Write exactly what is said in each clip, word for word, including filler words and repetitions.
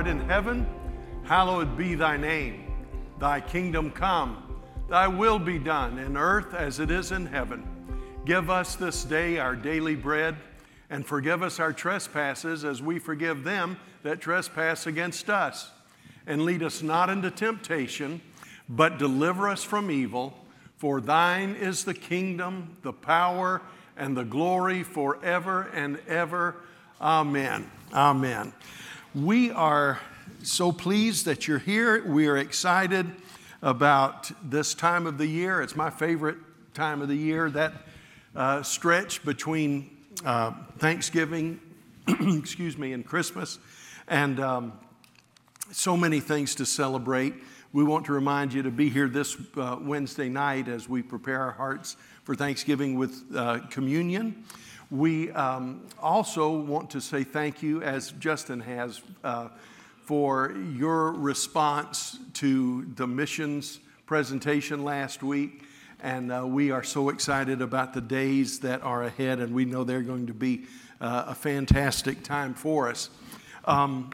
in heaven, hallowed be thy name. Thy kingdom come, thy will be done in earth as it is in heaven. Give us this day our daily bread, and forgive us our trespasses as we forgive them that trespass against us. And lead us not into temptation, but deliver us from evil. For thine is the kingdom, the power, and the glory forever and ever. Amen. Amen. We are so pleased that you're here. We are excited about this time of the year. It's my favorite time of the year, that uh, stretch between uh, Thanksgiving, excuse me, and Christmas, and um, so many things to celebrate. We want to remind you to be here this uh, Wednesday night as we prepare our hearts for Thanksgiving with uh, communion. We um, also want to say thank you, as Justin has, uh, for your response to the missions presentation last week. And uh, we are so excited about the days that are ahead, and we know they're going to be uh, a fantastic time for us. Um,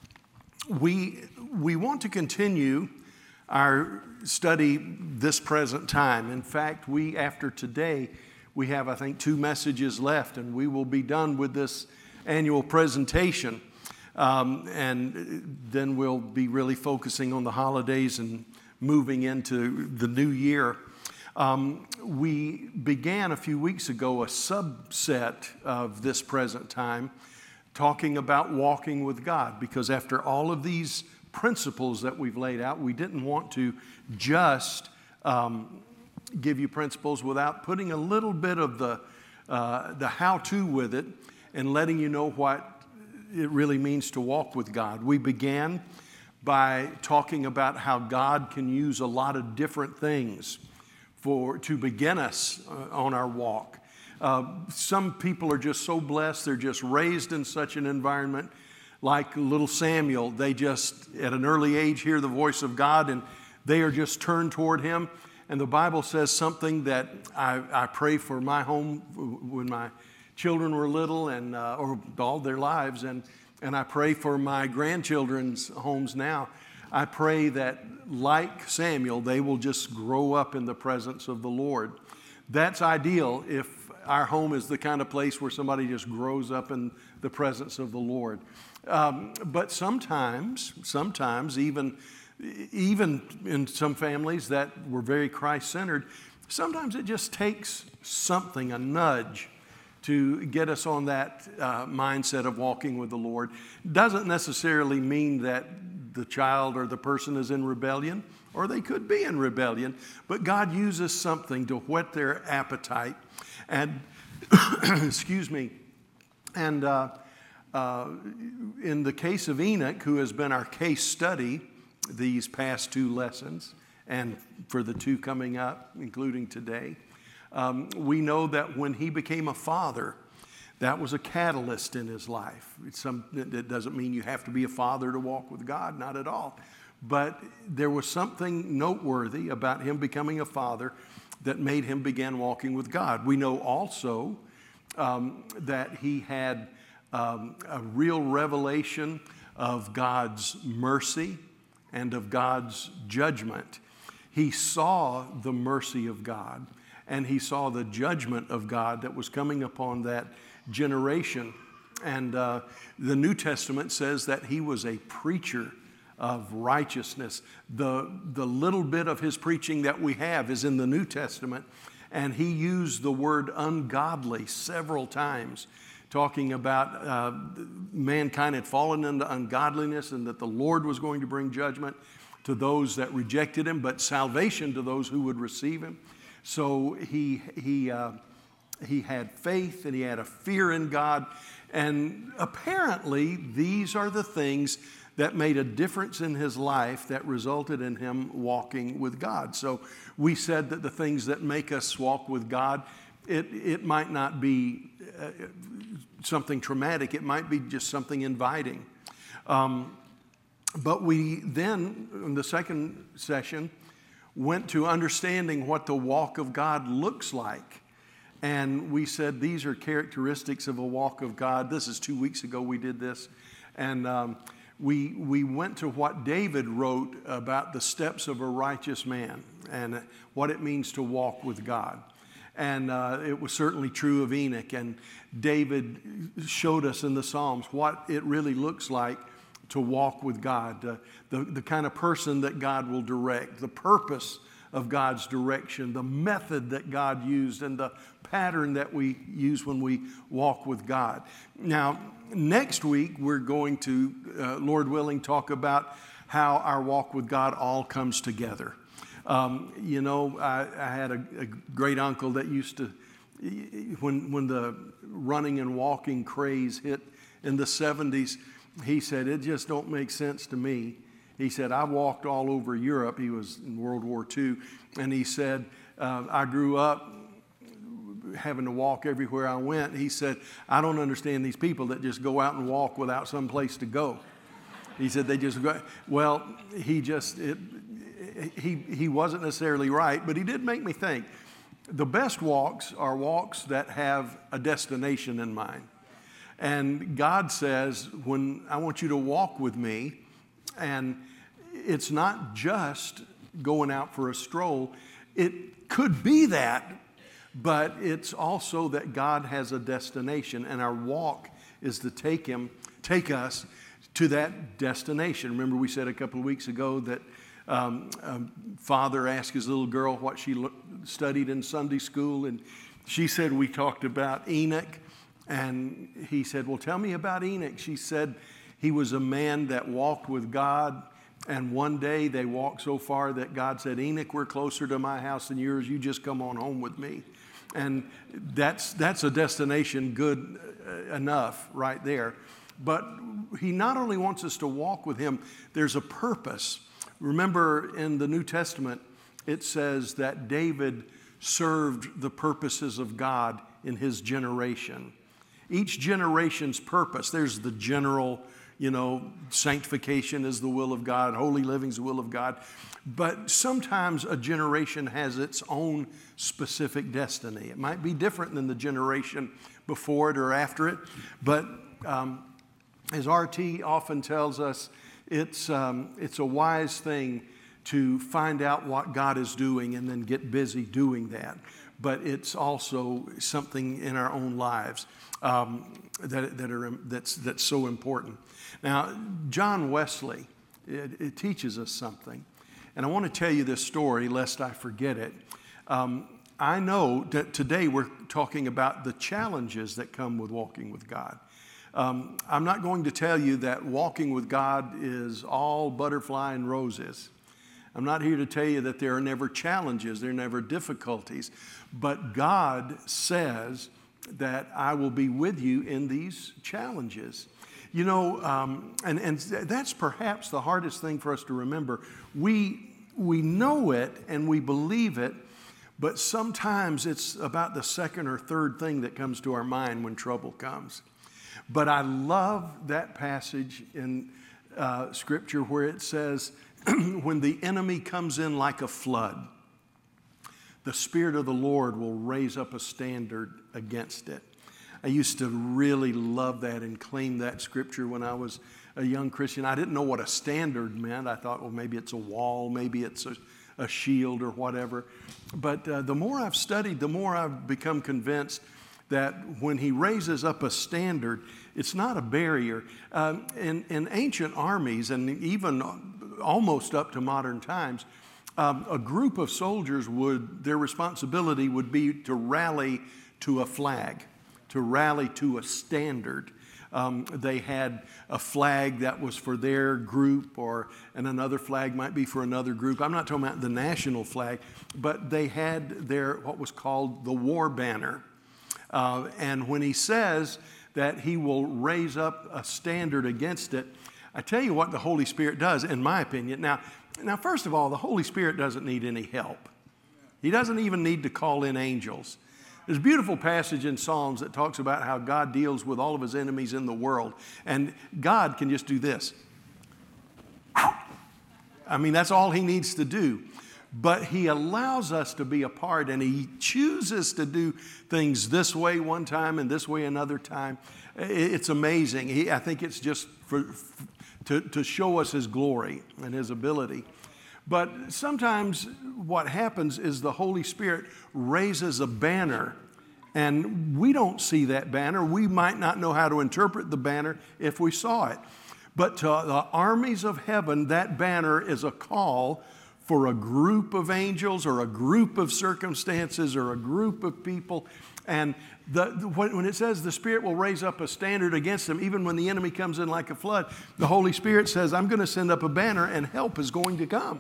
we, we want to continue our study this present time. In fact, we, after today, we have, I think, two messages left, and we will be done with this annual presentation. Um, and then we'll be really focusing on the holidays and moving into the new year. Um, we began a few weeks ago a subset of this present time, talking about walking with God, because after all of these principles that we've laid out, we didn't want to just um, give you principles without putting a little bit of the uh, the how-to with it and letting you know what it really means to walk with God. We began by talking about how God can use a lot of different things for to begin us uh, on our walk. Uh, some people are just so blessed; they're just raised in such an environment. Like little Samuel, they just, at an early age, hear the voice of God, and they are just turned toward Him. And the Bible says something that I, I pray for my home when my children were little, and uh, or all their lives, and, and I pray for my grandchildren's homes now. I pray that, like Samuel, they will just grow up in the presence of the Lord. That's ideal if our home is the kind of place where somebody just grows up in the presence of the Lord. Um, but sometimes, sometimes even, even in some families that were very Christ-centered, sometimes it just takes something, a nudge, to get us on that uh, mindset of walking with the Lord. Doesn't necessarily mean that the child or the person is in rebellion, or they could be in rebellion, but God uses something to whet their appetite. And, excuse me, and uh, uh, in the case of Enoch, who has been our case study these past two lessons, and for the two coming up, including today, um, we know that when he became a father, that was a catalyst in his life. It's some, it doesn't mean you have to be a father to walk with God, not at all. But there was something noteworthy about him becoming a father that made him begin walking with God. We know also um, that he had um, a real revelation of God's mercy and of God's judgment. He saw the mercy of God, and he saw the judgment of God that was coming upon that generation. And uh, the New Testament says that he was a preacher of righteousness. The, the little bit of his preaching that we have is in the New Testament, and he used the word ungodly several times, talking about uh, mankind had fallen into ungodliness and that the Lord was going to bring judgment to those that rejected him, but salvation to those who would receive him. So he, he, uh, he had faith, and he had a fear in God, and apparently these are the things that made a difference in his life that resulted in him walking with God. So we said that the things that make us walk with God, it, it might not be uh, something traumatic. It might be just something inviting. Um, but we then, in the second session, went to understanding what the walk of God looks like. And we said these are characteristics of a walk of God. This is two weeks ago we did this. And um, we, we went to what David wrote about the steps of a righteous man and what it means to walk with God. And uh, it was certainly true of Enoch. And David showed us in the Psalms what it really looks like to walk with God, uh, the, the kind of person that God will direct, the purpose of God's direction, the method that God used, and the pattern that we use when we walk with God. Now, next week, we're going to, uh, Lord willing, talk about how our walk with God all comes together. Um, you know, I, I had a, a great uncle that used to, when, when the running and walking craze hit in the seventies, he said, it just don't make sense to me. He said, I walked all over Europe. He was in World War Two. And he said, uh, I grew up having to walk everywhere I went. He said, I don't understand these people that just go out and walk without some place to go. He said, they just go. Well, he just, it, he, he wasn't necessarily right, but he did make me think. The best walks are walks that have a destination in mind. And God says, when I want you to walk with me, and it's not just going out for a stroll. It could be that, but it's also that God has a destination, and our walk is to take him, take us to that destination. Remember, we said a couple of weeks ago that um, a father asked his little girl what she lo- studied in Sunday school, and she said, we talked about Enoch, and he said, well, tell me about Enoch. She said, he was a man that walked with God, and one day they walked so far that God said, Enoch, we're closer to my house than yours. You just come on home with me. And that's, that's a destination good enough right there. But he not only wants us to walk with him, there's a purpose. Remember, in the New Testament, it says that David served the purposes of God in his generation. Each generation's purpose, there's the general, you know, sanctification is the will of God, holy living is the will of God. But sometimes a generation has its own specific destiny. It might be different than the generation before it or after it. But um, as R T often tells us, it's, um, it's a wise thing to find out what God is doing and then get busy doing that. But it's also something in our own lives um, that, that are, that's, that's so important. Now, John Wesley, it, it teaches us something. And I want to tell you this story lest I forget it. Um, I know that today we're talking about the challenges that come with walking with God. Um, I'm not going to tell you that walking with God is all butterfly and roses. I'm not here to tell you that there are never challenges, there are never difficulties. But God says that I will be with you in these challenges. You know, um, and, and that's perhaps the hardest thing for us to remember. We, we know it and we believe it, but sometimes it's about the second or third thing that comes to our mind when trouble comes. But I love that passage in uh, Scripture where it says, when the enemy comes in like a flood, the Spirit of the Lord will raise up a standard against it. I used to really love that and claim that scripture when I was a young Christian. I didn't know what a standard meant. I thought, well, maybe it's a wall, maybe it's a, a shield or whatever. But uh, the more I've studied, the more I've become convinced that when he raises up a standard, it's not a barrier. Um, in, in ancient armies, and even almost up to modern times, um, a group of soldiers would, their responsibility would be to rally to a flag, to rally to a standard. Um, they had a flag that was for their group, or and another flag might be for another group. I'm not talking about the national flag, but they had their what was called the war banner. Uh, and when he says that he will raise up a standard against it, I tell you what the Holy Spirit does, in my opinion. Now, now, first of all, the Holy Spirit doesn't need any help. He doesn't even need to call in angels. There's a beautiful passage in Psalms that talks about how God deals with all of his enemies in the world. And God can just do this. I mean, that's all he needs to do. But he allows us to be a part, and he chooses to do things this way one time and this way another time. It's amazing. He, I think it's just for, to, to show us his glory and his ability. But sometimes what happens is the Holy Spirit raises a banner, and we don't see that banner. We might not know how to interpret the banner if we saw it. But to the armies of heaven, that banner is a call for a group of angels or a group of circumstances or a group of people. And the, when it says the Spirit will raise up a standard against them, even when the enemy comes in like a flood, the Holy Spirit says, I'm going to send up a banner and help is going to come.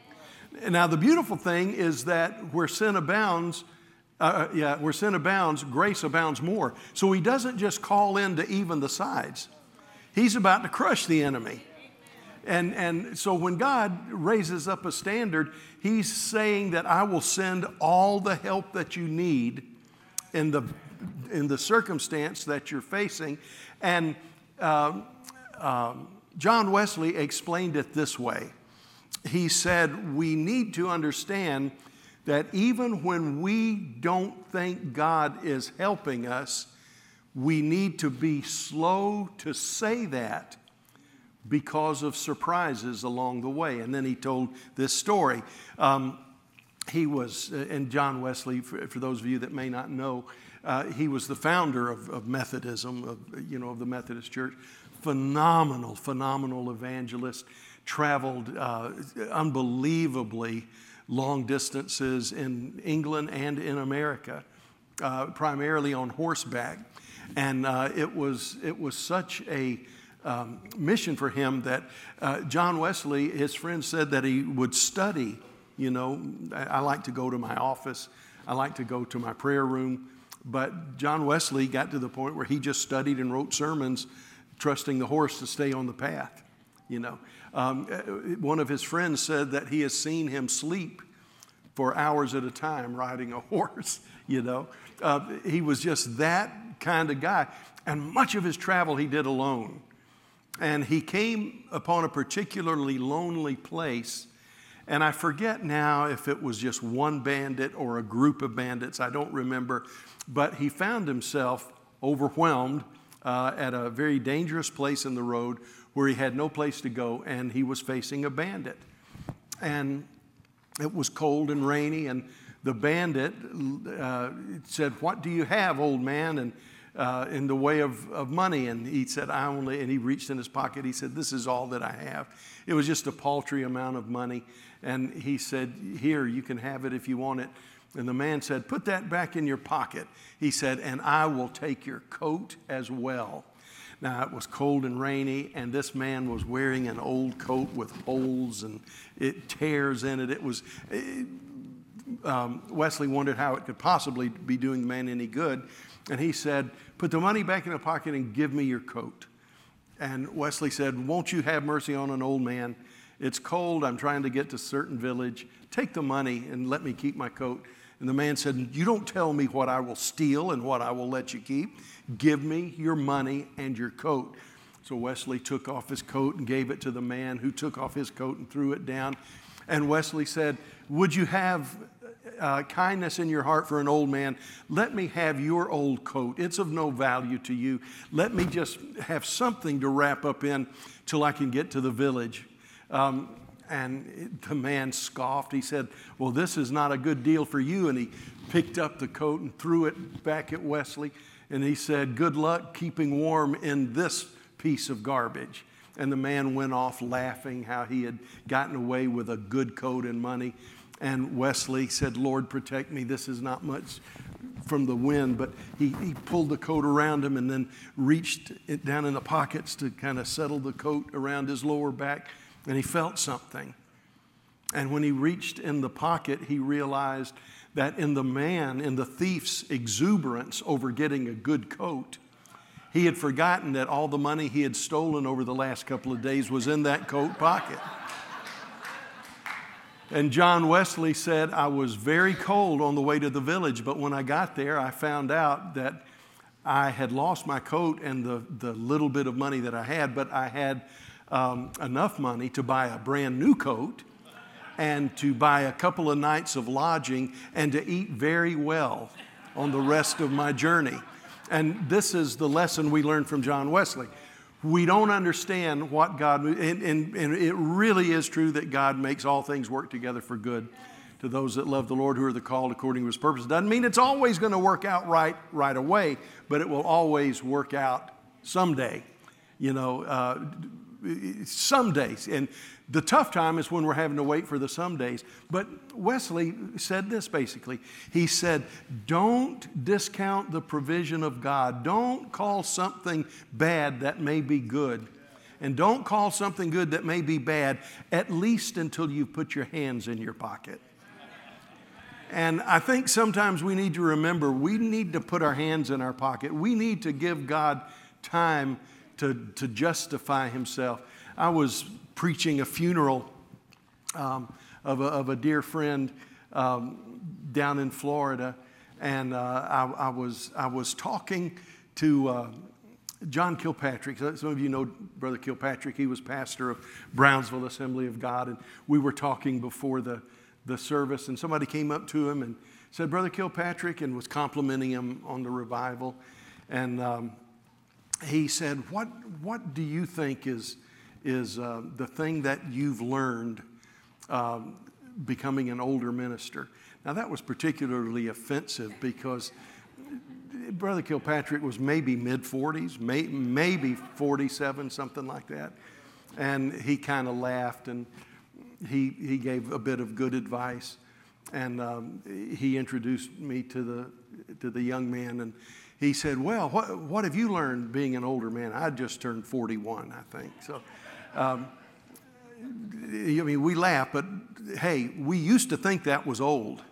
Now, the beautiful thing is that where sin abounds, uh, yeah, where sin abounds, grace abounds more. So he doesn't just call in to even the sides. He's about to crush the enemy. And, and so when God raises up a standard, he's saying that I will send all the help that you need in the, in the circumstance that you're facing. And um, um, John Wesley explained it this way. He said, we need to understand that even when we don't think God is helping us, we need to be slow to say that because of surprises along the way. And then he told this story. Um, he was, and John Wesley, for, for those of you that may not know, uh, he was the founder of, of Methodism, of, you know, of the Methodist Church. Phenomenal, phenomenal evangelist. Traveled uh, unbelievably long distances in England and in America, uh, primarily on horseback. And uh, it was it was such a um, mission for him that uh, John Wesley, his friends said that he would study. You know, I, I like to go to my office. I like to go to my prayer room. But John Wesley got to the point where he just studied and wrote sermons, trusting the horse to stay on the path, you know. Um, one of his friends said that he has seen him sleep for hours at a time riding a horse, you know. Uh, he was just that kind of guy. And much of his travel he did alone. And he came upon a particularly lonely place. And I forget now if it was just one bandit or a group of bandits. I don't remember. But he found himself overwhelmed uh, at a very dangerous place in the road where he had no place to go, and he was facing a bandit. And it was cold and rainy, and the bandit uh, said, what do you have, old man, and uh, in the way of, of money? And he said, I only, and he reached in his pocket, he said, this is all that I have. It was just a paltry amount of money. And he said, here, you can have it if you want it. And the man said, put that back in your pocket. He said, and I will take your coat as well. Now, it was cold and rainy, and this man was wearing an old coat with holes and it tears in it. It was, it, um, Wesley wondered how it could possibly be doing the man any good. And he said, put the money back in the pocket and give me your coat. And Wesley said, won't you have mercy on an old man? It's cold. I'm trying to get to a certain village. Take the money and let me keep my coat. And the man said, you don't tell me what I will steal and what I will let you keep. Give me your money and your coat. So Wesley took off his coat and gave it to the man, who took off his coat and threw it down. And Wesley said, would you have uh, kindness in your heart for an old man? Let me have your old coat. It's of no value to you. Let me just have something to wrap up in till I can get to the village. Um, And the man scoffed. He said, well, this is not a good deal for you. And he picked up the coat and threw it back at Wesley. And he said, good luck keeping warm in this piece of garbage. And the man went off laughing how he had gotten away with a good coat and money. And Wesley said, Lord, protect me. This is not much from the wind. But he, he pulled the coat around him and then reached it down in the pockets to kind of settle the coat around his lower back. And he felt something. And when he reached in the pocket, he realized that in the man, in the thief's exuberance over getting a good coat, he had forgotten that all the money he had stolen over the last couple of days was in that coat pocket. And John Wesley said, I was very cold on the way to the village, but when I got there, I found out that I had lost my coat and the, the little bit of money that I had, but I had Um, enough money to buy a brand new coat and to buy a couple of nights of lodging and to eat very well on the rest of my journey. And this is the lesson we learned from John Wesley. we don't understand what God, and, and, and it really is true that God makes all things work together for good to those that love the Lord, who are the called according to his purpose. Doesn't mean it's always going to work out right right away, but it will always work out someday, you know, uh, some days. And the tough time is when we're having to wait for the some days. But Wesley said this basically. He said, don't discount the provision of God. Don't call something bad that may be good. And don't call something good that may be bad, at least until you've put your hands in your pocket. And I think sometimes we need to remember, we need to put our hands in our pocket. We need to give God time to, to justify himself. I was preaching a funeral um, of, a, of a dear friend um, down in Florida, and uh, I, I, was, I was talking to uh, John Kilpatrick. Some of you know Brother Kilpatrick. He was pastor of Brownsville Assembly of God, and we were talking before the the service, and somebody came up to him and said, Brother Kilpatrick, and was complimenting him on the revival. And um, he said, what, what do you think is, is uh, the thing that you've learned um, becoming an older minister? Now, that was particularly offensive because Brother Kilpatrick was maybe mid-forties, may, maybe forty-seven, something like that. And he kind of laughed, and He, he gave a bit of good advice, and um, he introduced me to the, to the young man, and he said, well, what, what have you learned being an older man? I just turned forty-one, I think. So, um, I mean, we laugh, but hey, we used to think that was old.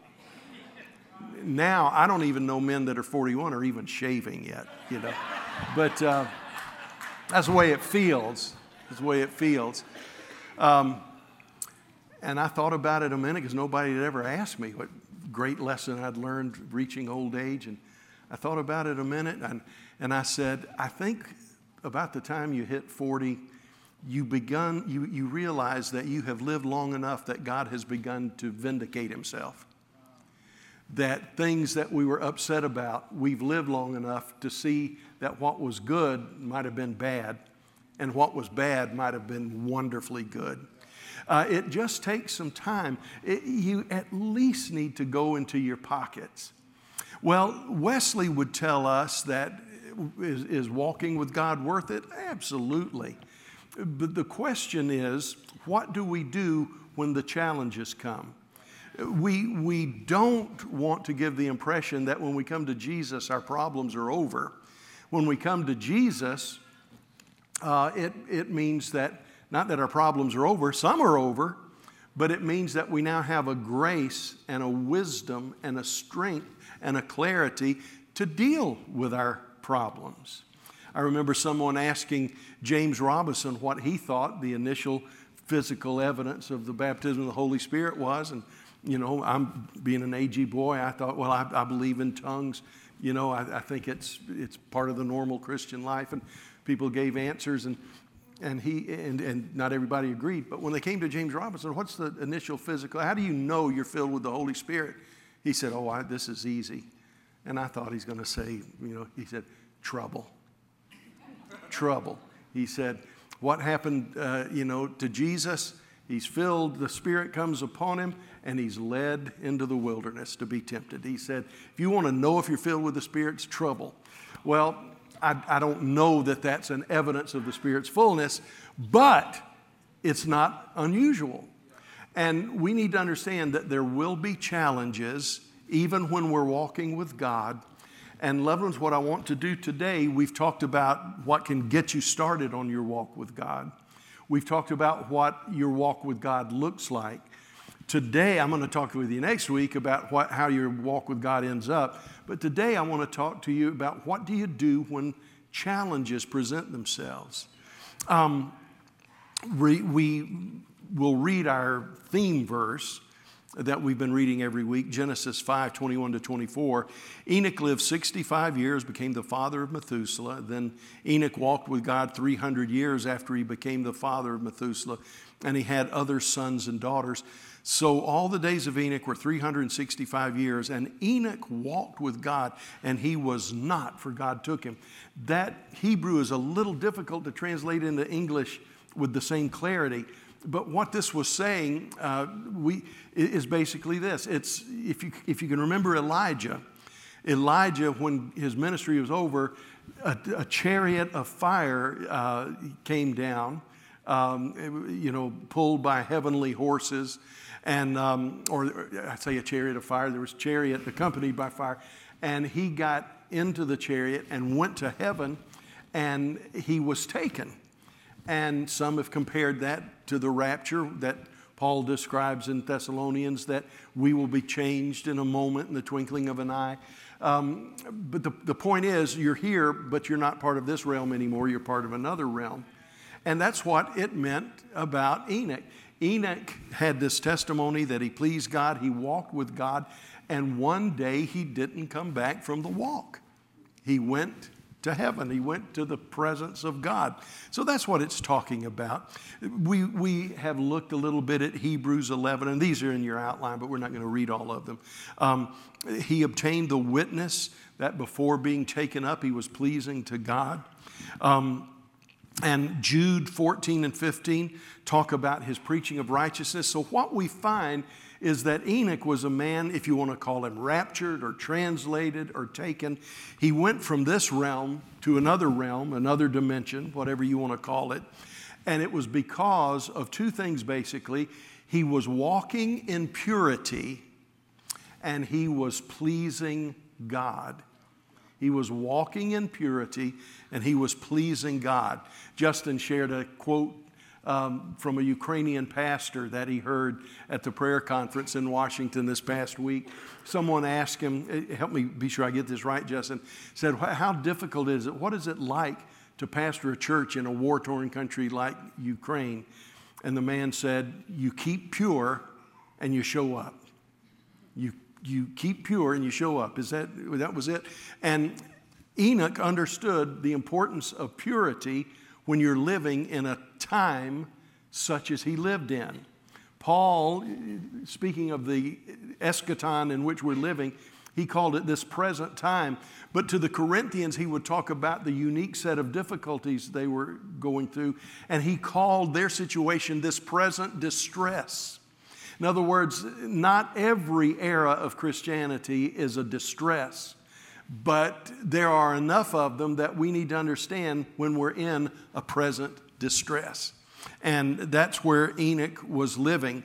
Now, I don't even know men that are forty-one are even shaving yet, you know. But uh, that's the way it feels. That's the way it feels. Um, And I thought about it a minute because nobody had ever asked me what great lesson I'd learned reaching old age. And I thought about it a minute, and, and I said, I think about the time you hit forty, you begun, you, you realize that you have lived long enough that God has begun to vindicate himself. That things that we were upset about, we've lived long enough to see that what was good might have been bad, and what was bad might have been wonderfully good. Uh, it just takes some time. It, you at least need to go into your pockets. Well, Wesley would tell us that is, is walking with God worth it? Absolutely. But the question is, what do we do when the challenges come? We, we don't want to give the impression that when we come to Jesus, our problems are over. When we come to Jesus, uh, it, it means that not that our problems are over, some are over, but it means that we now have a grace and a wisdom and a strength and a clarity to deal with our problems. I remember someone asking James Robison what he thought the initial physical evidence of the baptism of the Holy Spirit was. And, you know, I'm being an A G boy, I thought, well, I, I believe in tongues. You know, I, I think it's, it's part of the normal Christian life. And people gave answers, and And he and, and not everybody agreed. But when they came to James Robison, what's the initial physical? How do you know you're filled with the Holy Spirit? He said, oh, I, this is easy. And I thought he's going to say, you know, he said, trouble. Trouble. He said, what happened, uh, you know, to Jesus? He's filled, the Spirit comes upon him, and he's led into the wilderness to be tempted. He said, if you want to know if you're filled with the Spirit, it's trouble. Well, I, I don't know that that's an evidence of the Spirit's fullness, but it's not unusual. And we need to understand that there will be challenges even when we're walking with God. And loved ones, what I want to do today, we've talked about what can get you started on your walk with God. We've talked about what your walk with God looks like. Today, I'm going to talk with you next week about what, how your walk with God ends up. But today, I want to talk to you about what do you do when challenges present themselves. Um, we, we will read our theme verse that we've been reading every week, Genesis five, twenty-one to twenty-four. Enoch lived sixty-five years, became the father of Methuselah. Then Enoch walked with God three hundred years after he became the father of Methuselah, and he had other sons and daughters. So all the days of Enoch were three hundred sixty-five years, and Enoch walked with God, and he was not, for God took him. That Hebrew is a little difficult to translate into English with the same clarity. But what this was saying uh, we, is basically this. It's, if you, if you can remember Elijah, Elijah, when his ministry was over, a, a chariot of fire uh, came down, um, you know, pulled by heavenly horses. And, um, or I say a chariot of fire, there was a chariot accompanied by fire. And he got into the chariot and went to heaven, and he was taken. And some have compared that to the rapture that Paul describes in Thessalonians, that we will be changed in a moment, in the twinkling of an eye. Um, but the, the point is, you're here, but you're not part of this realm anymore. You're part of another realm. And that's what it meant about Enoch. Enoch had this testimony that he pleased God, he walked with God, and one day he didn't come back from the walk. He went to heaven. He went to the presence of God. So that's what it's talking about. We, we have looked a little bit at Hebrews eleven, and these are in your outline, but we're not going to read all of them. Um, he obtained the witness that before being taken up, he was pleasing to God. Um, And Jude fourteen and fifteen talk about his preaching of righteousness. So what we find is that Enoch was a man, if you want to call him raptured or translated or taken. He went from this realm to another realm, another dimension, whatever you want to call it. And it was because of two things, basically. He was walking in purity, and he was pleasing God. He was walking in purity, and he was pleasing God. Justin shared a quote um, from a Ukrainian pastor that he heard at the prayer conference in Washington this past week. Someone asked him, help me be sure I get this right, Justin, said, how difficult is it? What is it like to pastor a church in a war-torn country like Ukraine? And the man said, you keep pure and you show up. You You keep pure and you show up. Is that, that was it? And Enoch understood the importance of purity when you're living in a time such as he lived in. Paul, speaking of the eschaton in which we're living, he called it this present time. But to the Corinthians, he would talk about the unique set of difficulties they were going through, and he called their situation this present distress. In other words, not every era of Christianity is a distress, but there are enough of them that we need to understand when we're in a present distress. And that's where Enoch was living.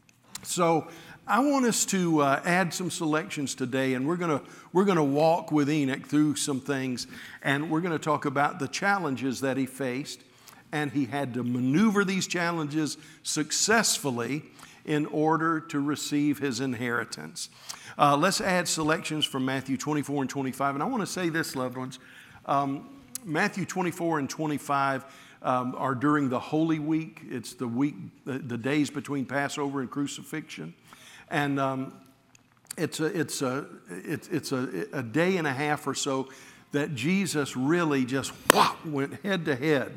So I want us to uh, add some selections today, and we're going to we're going to walk with Enoch through some things, and we're going to talk about the challenges that he faced, and he had to maneuver these challenges successfully in order to receive his inheritance. Uh, let's add selections from Matthew twenty-four and twenty-five. And I want to say this, loved ones. Um, Matthew twenty-four and twenty-five um, are during the Holy Week. It's the week, the, the days between Passover and crucifixion. And um, it's, a, it's, a, it's, it's a, a day and a half or so that Jesus really just whop, went head to head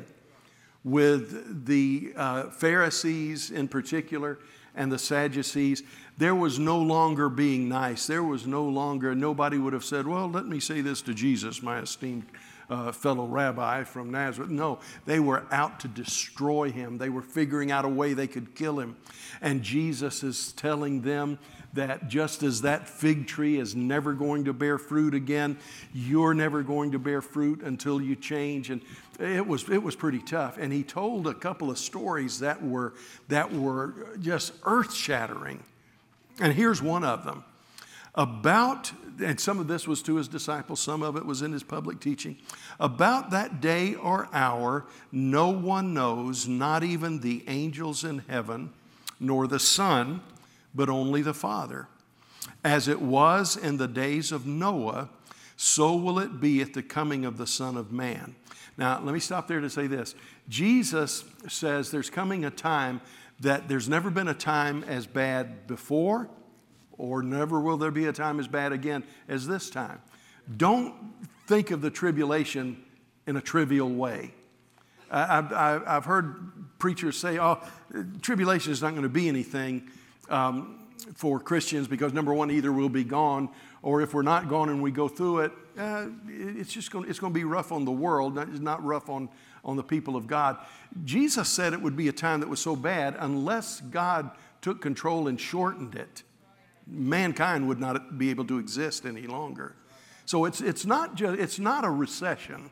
with the uh, Pharisees in particular, and the Sadducees. There was no longer being nice. There was no longer, nobody would have said, well, let me say this to Jesus, my esteemed uh, fellow rabbi from Nazareth. No, they were out to destroy him. They were figuring out a way they could kill him. And Jesus is telling them that just as that fig tree is never going to bear fruit again, you're never going to bear fruit until you change. And it was it was pretty tough. And he told a couple of stories that were that were just earth-shattering. And here's one of them. About, and some of this was to his disciples, some of it was in his public teaching. About that day or hour, no one knows, not even the angels in heaven, nor the Son, but only the Father. As it was in the days of Noah, so will it be at the coming of the Son of Man. Now, let me stop there to say this. Jesus says there's coming a time that there's never been a time as bad before, or never will there be a time as bad again as this time. Don't think of the tribulation in a trivial way. I've, I've heard preachers say, oh, tribulation is not going to be anything um, for Christians because, number one, either we'll be gone, or if we're not gone and we go through it, uh, it's just going, it's going to be rough on the world, not, not rough on, on the people of God. Jesus said it would be a time that was so bad unless God took control and shortened it, mankind would not be able to exist any longer. So it's, it's, not, just, it's not a recession.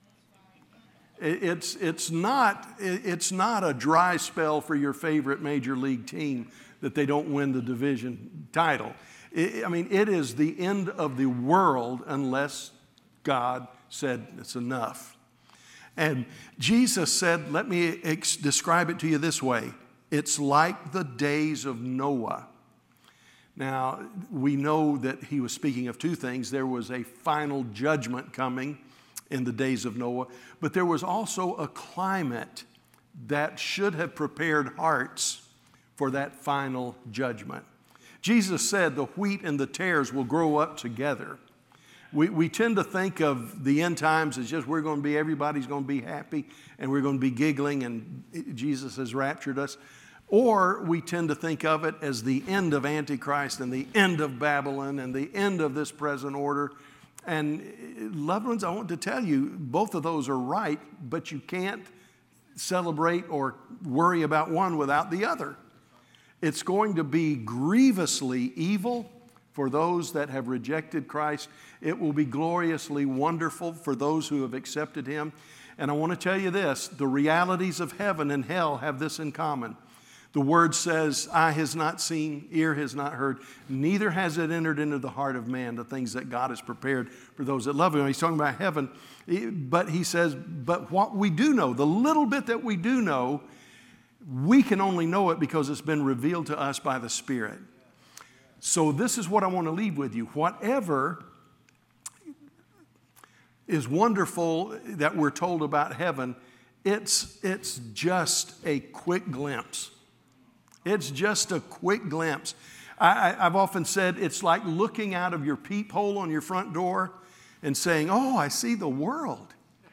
It's, it's, not, it's not a dry spell for your favorite major league team that they don't win the division title. I mean, it is the end of the world unless God said it's enough. And Jesus said, let me ex- describe it to you this way. It's like the days of Noah. Now, we know that he was speaking of two things. There was a final judgment coming in the days of Noah, but there was also a climate that should have prepared hearts for that final judgment. Jesus said the wheat and the tares will grow up together. We, we tend to think of the end times as just we're going to be, everybody's going to be happy and we're going to be giggling and Jesus has raptured us. Or we tend to think of it as the end of Antichrist and the end of Babylon and the end of this present order. And loved ones, I want to tell you, both of those are right, but you can't celebrate or worry about one without the other. It's going to be grievously evil for those that have rejected Christ. It will be gloriously wonderful for those who have accepted Him. And I want to tell you this, the realities of heaven and hell have this in common. The Word says, eye has not seen, ear has not heard, neither has it entered into the heart of man the things that God has prepared for those that love Him. He's talking about heaven, but he says, but what we do know, the little bit that we do know, we can only know it because it's been revealed to us by the Spirit. So this is what I want to leave with you. Whatever is wonderful that we're told about heaven, it's, it's just a quick glimpse. It's just a quick glimpse. I, I, I've often said it's like looking out of your peephole on your front door and saying, oh, I see the world.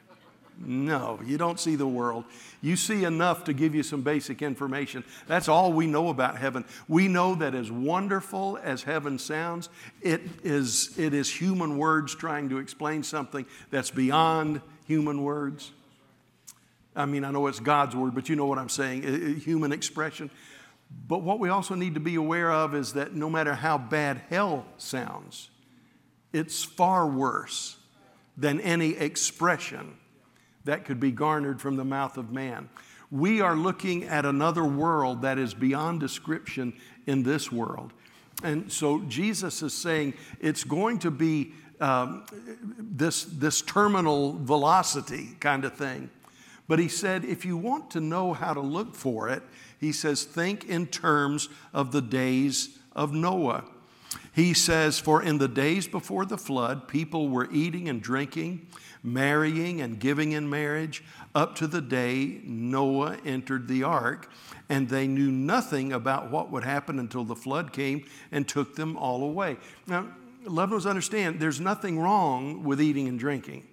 No, you don't see the world. You see enough to give you some basic information. That's all we know about heaven. We know that as wonderful as heaven sounds, it is, it is human words trying to explain something that's beyond human words. I mean, I know it's God's word, but you know what I'm saying, human expression. But what we also need to be aware of is that no matter how bad hell sounds, it's far worse than any expression that could be garnered from the mouth of man. We are looking at another world that is beyond description in this world. And so Jesus is saying it's going to be um, this, this terminal velocity kind of thing. But he said, if you want to know how to look for it, he says, think in terms of the days of Noah. He says, for in the days before the flood, people were eating and drinking, marrying and giving in marriage, up to the day Noah entered the ark. And they knew nothing about what would happen until the flood came and took them all away. Now, loved ones, understand, there's nothing wrong with eating and drinking.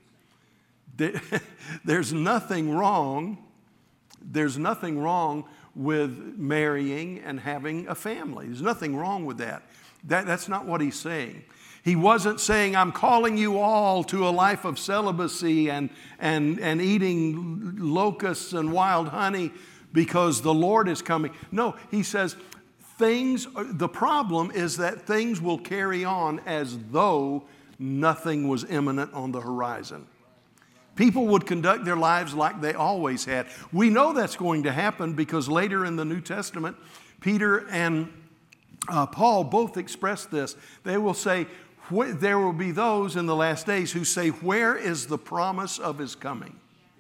There's nothing wrong. There's nothing wrong with marrying and having a family. There's nothing wrong with that. That that's not what he's saying. He wasn't saying, I'm calling you all to a life of celibacy and, and, and eating locusts and wild honey because the Lord is coming. No, he says, things, the problem is that things will carry on as though nothing was imminent on the horizon. People would conduct their lives like they always had. We know that's going to happen because later in the New Testament, Peter and uh, Paul both express this. They will say, there will be those in the last days who say, where is the promise of His coming?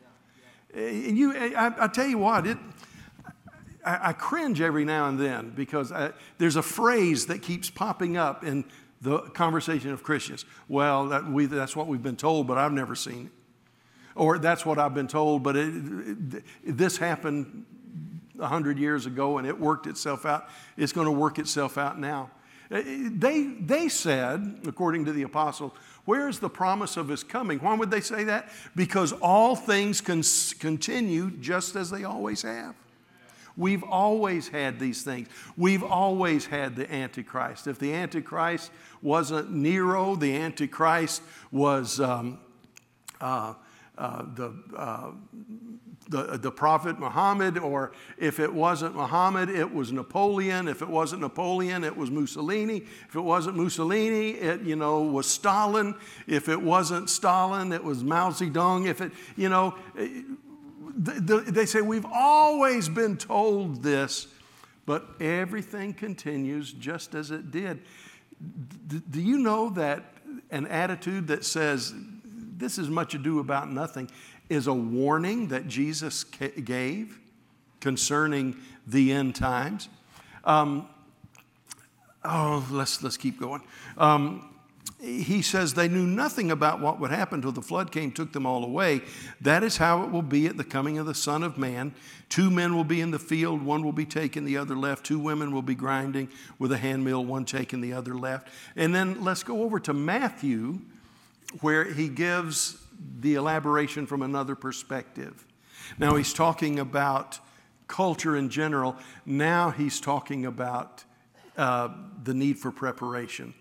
And you, I, I tell you what, it, I, I cringe every now and then because I, there's a phrase that keeps popping up in the conversation of Christians. Well, that we, that's what we've been told, but I've never seen it. Or that's what I've been told, but it, it, this happened a hundred years ago and it worked itself out. It's going to work itself out now. They, they said, according to the apostle, where is the promise of his coming? Why would they say that? Because all things can continue just as they always have. We've always had these things. We've always had the Antichrist. If the Antichrist wasn't Nero, the Antichrist was um, uh, uh, the, uh, the, the prophet Muhammad, or if it wasn't Muhammad, it was Napoleon. If it wasn't Napoleon, it was Mussolini. If it wasn't Mussolini, it, you know, was Stalin. If it wasn't Stalin, it was Mao Zedong. If it, you know, they say we've always been told this, but everything continues just as it did. Do you know that an attitude that says this is much ado about nothing is a warning that Jesus gave concerning the end times? Um, oh, let's let's keep going. Um, He says they knew nothing about what would happen till the flood came, took them all away. That is how it will be at the coming of the Son of Man. Two men will be in the field, one will be taken, the other left. Two women will be grinding with a handmill, one taken, the other left. And then let's go over to Matthew, where he gives the elaboration from another perspective. Now he's talking about culture in general. Now he's talking about uh, the need for preparation.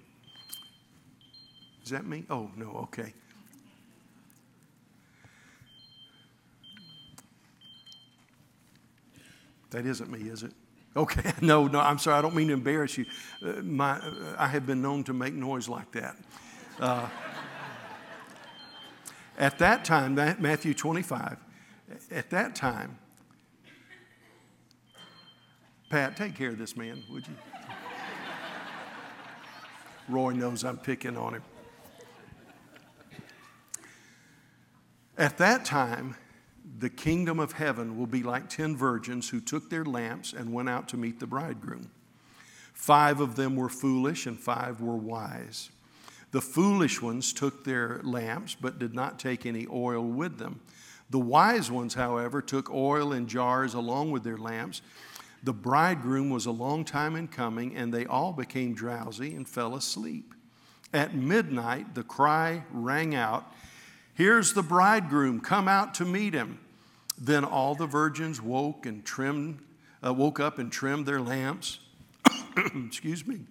Is that me? Oh, no, okay. That isn't me, is it? Okay, no, no, I'm sorry, I don't mean to embarrass you. Uh, my, uh, I have been known to make noise like that. Uh, at that time, Matthew twenty-five, at that time, Pat, take care of this man, would you? Roy knows I'm picking on him. At that time, the kingdom of heaven will be like ten virgins who took their lamps and went out to meet the bridegroom. Five of them were foolish and five were wise. The foolish ones took their lamps but did not take any oil with them. The wise ones, however, took oil in jars along with their lamps. The bridegroom was a long time in coming, and they all became drowsy and fell asleep. At midnight, the cry rang out, "Here's the bridegroom, come out to meet him." Then all the virgins woke and trimmed, uh, woke up and trimmed their lamps. Excuse me.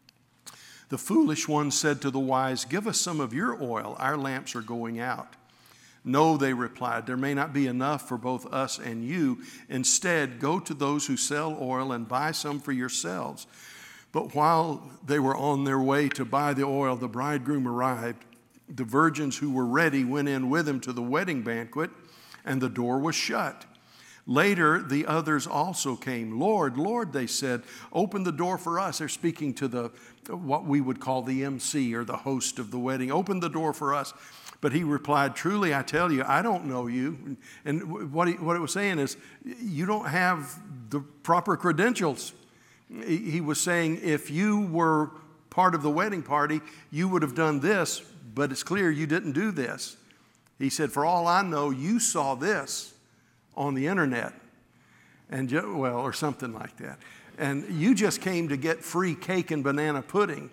The foolish one said to the wise, "Give us some of your oil, our lamps are going out." "No," they replied, "there may not be enough for both us and you. Instead, go to those who sell oil and buy some for yourselves." But while they were on their way to buy the oil, the bridegroom arrived. The virgins who were ready went in with him to the wedding banquet, and the door was shut. Later, the others also came. "Lord, Lord," they said, "open the door for us." They're speaking to the what we would call the M C or the host of the wedding. "Open the door for us." But he replied, "Truly, I tell you, I don't know you." And what, he, what it was saying is, you don't have the proper credentials. He was saying, if you were part of the wedding party, you would have done this, but it's clear you didn't do this. He said, "For all I know, you saw this on the internet," and well, or something like that. "And you just came to get free cake and banana pudding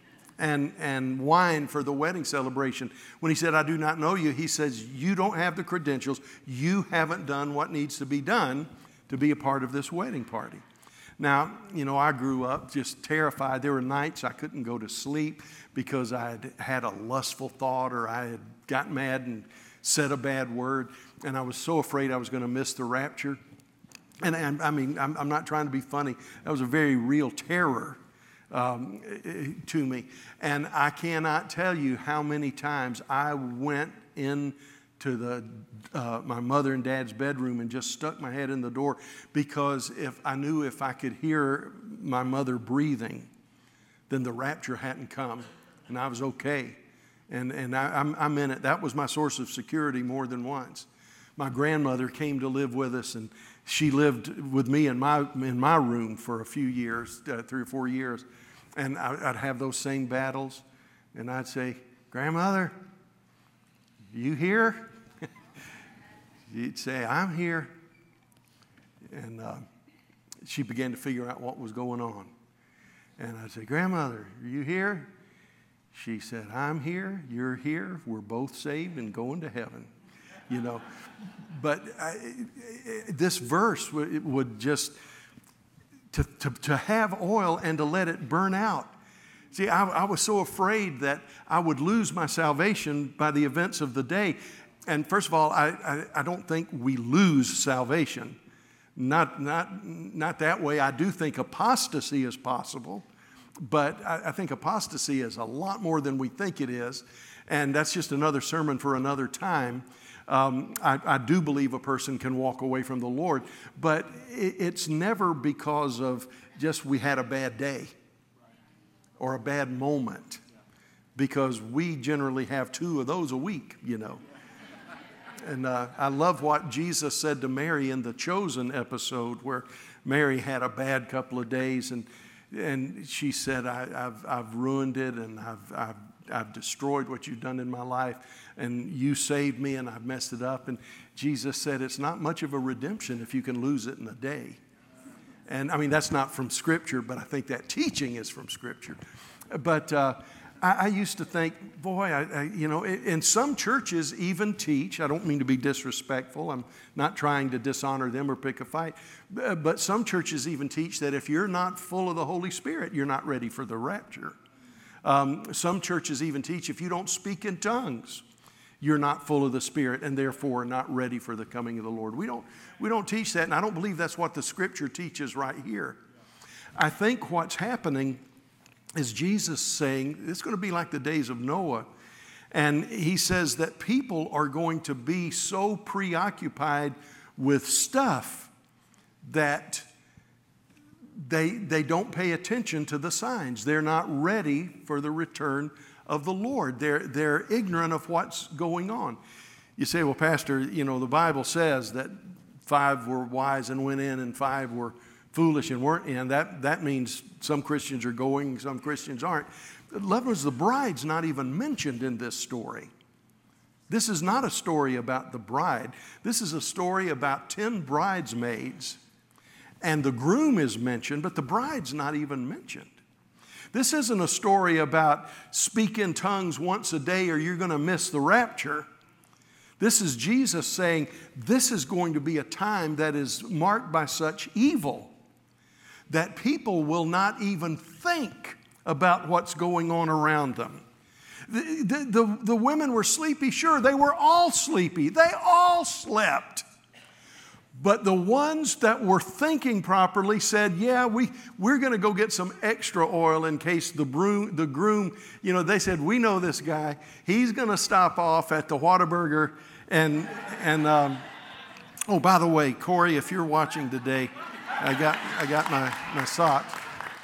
and, and wine for the wedding celebration." When he said, "I do not know you," he says, "You don't have the credentials. You haven't done what needs to be done to be a part of this wedding party." Now, you know, I grew up just terrified. There were nights I couldn't go to sleep because I had had a lustful thought, or I had gotten mad and said a bad word, and I was so afraid I was going to miss the rapture. And, and I mean, I'm, I'm not trying to be funny. That was a very real terror um, to me. And I cannot tell you how many times I went in to the uh, my mother and dad's bedroom and just stuck my head in the door, because if I knew if I could hear my mother breathing, then the rapture hadn't come, and I was okay. And, and I, I'm, I'm in it. That was my source of security more than once. My grandmother came to live with us, and she lived with me in my, in my room for a few years, uh, three or four years. And I, I'd have those same battles, and I'd say, "Grandmother, you here?" You'd say, "I'm here." And uh, she began to figure out what was going on. And I said, Grandmother, are you here? She said, I'm here, you're here, we're both saved and going to heaven. You know, but I, this verse w- would just, to, to, to have oil and to let it burn out. See, I, I was so afraid that I would lose my salvation by the events of the day. And first of all, I, I, I don't think we lose salvation. Not, not, not that way. I do think apostasy is possible. But I, I think apostasy is a lot more than we think it is. And that's just another sermon for another time. Um, I, I do believe a person can walk away from the Lord. But it, it's never because of just we had a bad day or a bad moment. Because we generally have two of those a week, you know. And uh, I love what Jesus said to Mary in the Chosen episode, where Mary had a bad couple of days, and and she said, I, I've I've ruined it, and I've I've I've destroyed what you've done in my life, and you saved me, and I've messed it up. And Jesus said, it's not much of a redemption if you can lose it in a day. And I mean, that's not from Scripture, but I think that teaching is from Scripture. But uh, I, I used to think, boy, I, I, you know, and some churches even teach, I don't mean to be disrespectful, I'm not trying to dishonor them or pick a fight, but some churches even teach that if you're not full of the Holy Spirit, you're not ready for the rapture. Um, some churches even teach if you don't speak in tongues, you're not full of the Spirit and therefore not ready for the coming of the Lord. We don't, we don't teach that, and I don't believe that's what the Scripture teaches right here. I think what's happening is Jesus saying it's going to be like the days of Noah. And he says that people are going to be so preoccupied with stuff that they, they don't pay attention to the signs. They're not ready for the return of the Lord. They're, they're ignorant of what's going on. You say, well, Pastor, you know, the Bible says that five were wise and went in and five were foolish and weren't in. That, that means some Christians are going, some Christians aren't. Loved ones, the bride's not even mentioned in this story. This is not a story about the bride. This is a story about ten bridesmaids. And the groom is mentioned, but the bride's not even mentioned. This isn't a story about speak in tongues once a day or you're going to miss the rapture. This is Jesus saying this is going to be a time that is marked by such evil that people will not even think about what's going on around them. The, the, the, the women were sleepy, sure, they were all sleepy. They all slept. But the ones that were thinking properly said, yeah, we, we're going to go get some extra oil in case the, broom, the groom, you know, they said, we know this guy. He's going to stop off at the Whataburger. And, and um, oh, by the way, Corey, if you're watching today, I got, I got my, my socks.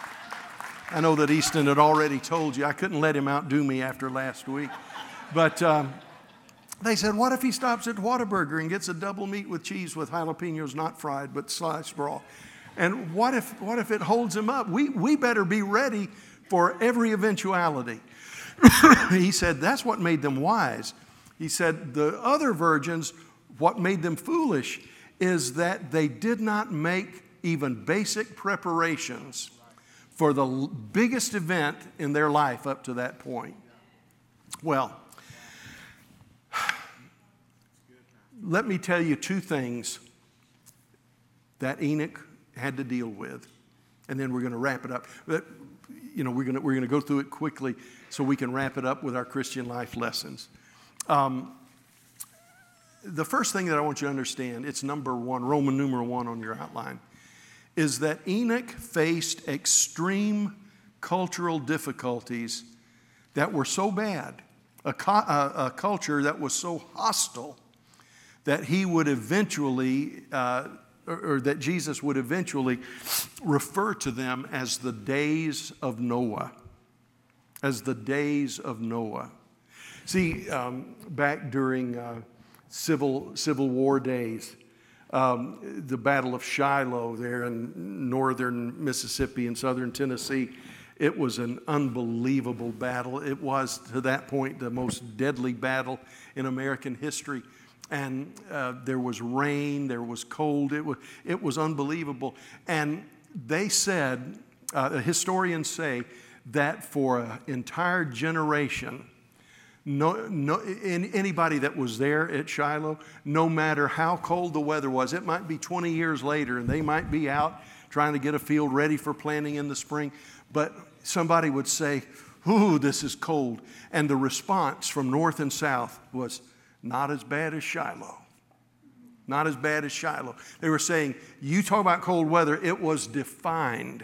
I know that Easton had already told you. I couldn't let him outdo me after last week. But um, they said, what if he stops at Whataburger and gets a double meat with cheese with jalapenos, not fried, but sliced raw? And what if, what if it holds him up? We, we better be ready for every eventuality. He said, that's what made them wise. He said, the other virgins, what made them foolish is that they did not make even basic preparations for the biggest event in their life up to that point. Well, let me tell you two things that Enoch had to deal with, and then we're going to wrap it up. But, you know, we're going to, we're going to go through it quickly so we can wrap it up with our Christian life lessons. Um, the first thing that I want you to understand, it's number one, Roman numeral one on your outline, is that Enoch faced extreme cultural difficulties that were so bad, a, a, a culture that was so hostile that he would eventually, uh, or, or that Jesus would eventually refer to them as the days of Noah, as the days of Noah. See, um, back during uh, civil civil war days, um, the Battle of Shiloh there in northern Mississippi and southern Tennessee, it was an unbelievable battle. It was, to that point, the most deadly battle in American history. and uh, there was rain, there was cold. It was, it was unbelievable. And they said, uh, the historians say, that for an entire generation, no, no, anybody that was there at Shiloh, no matter how cold the weather was, it might be twenty years later, and they might be out trying to get a field ready for planting in the spring, but somebody would say, ooh, this is cold. And the response from north and south was, not as bad as Shiloh. Not as bad as Shiloh. They were saying, you talk about cold weather, it was defined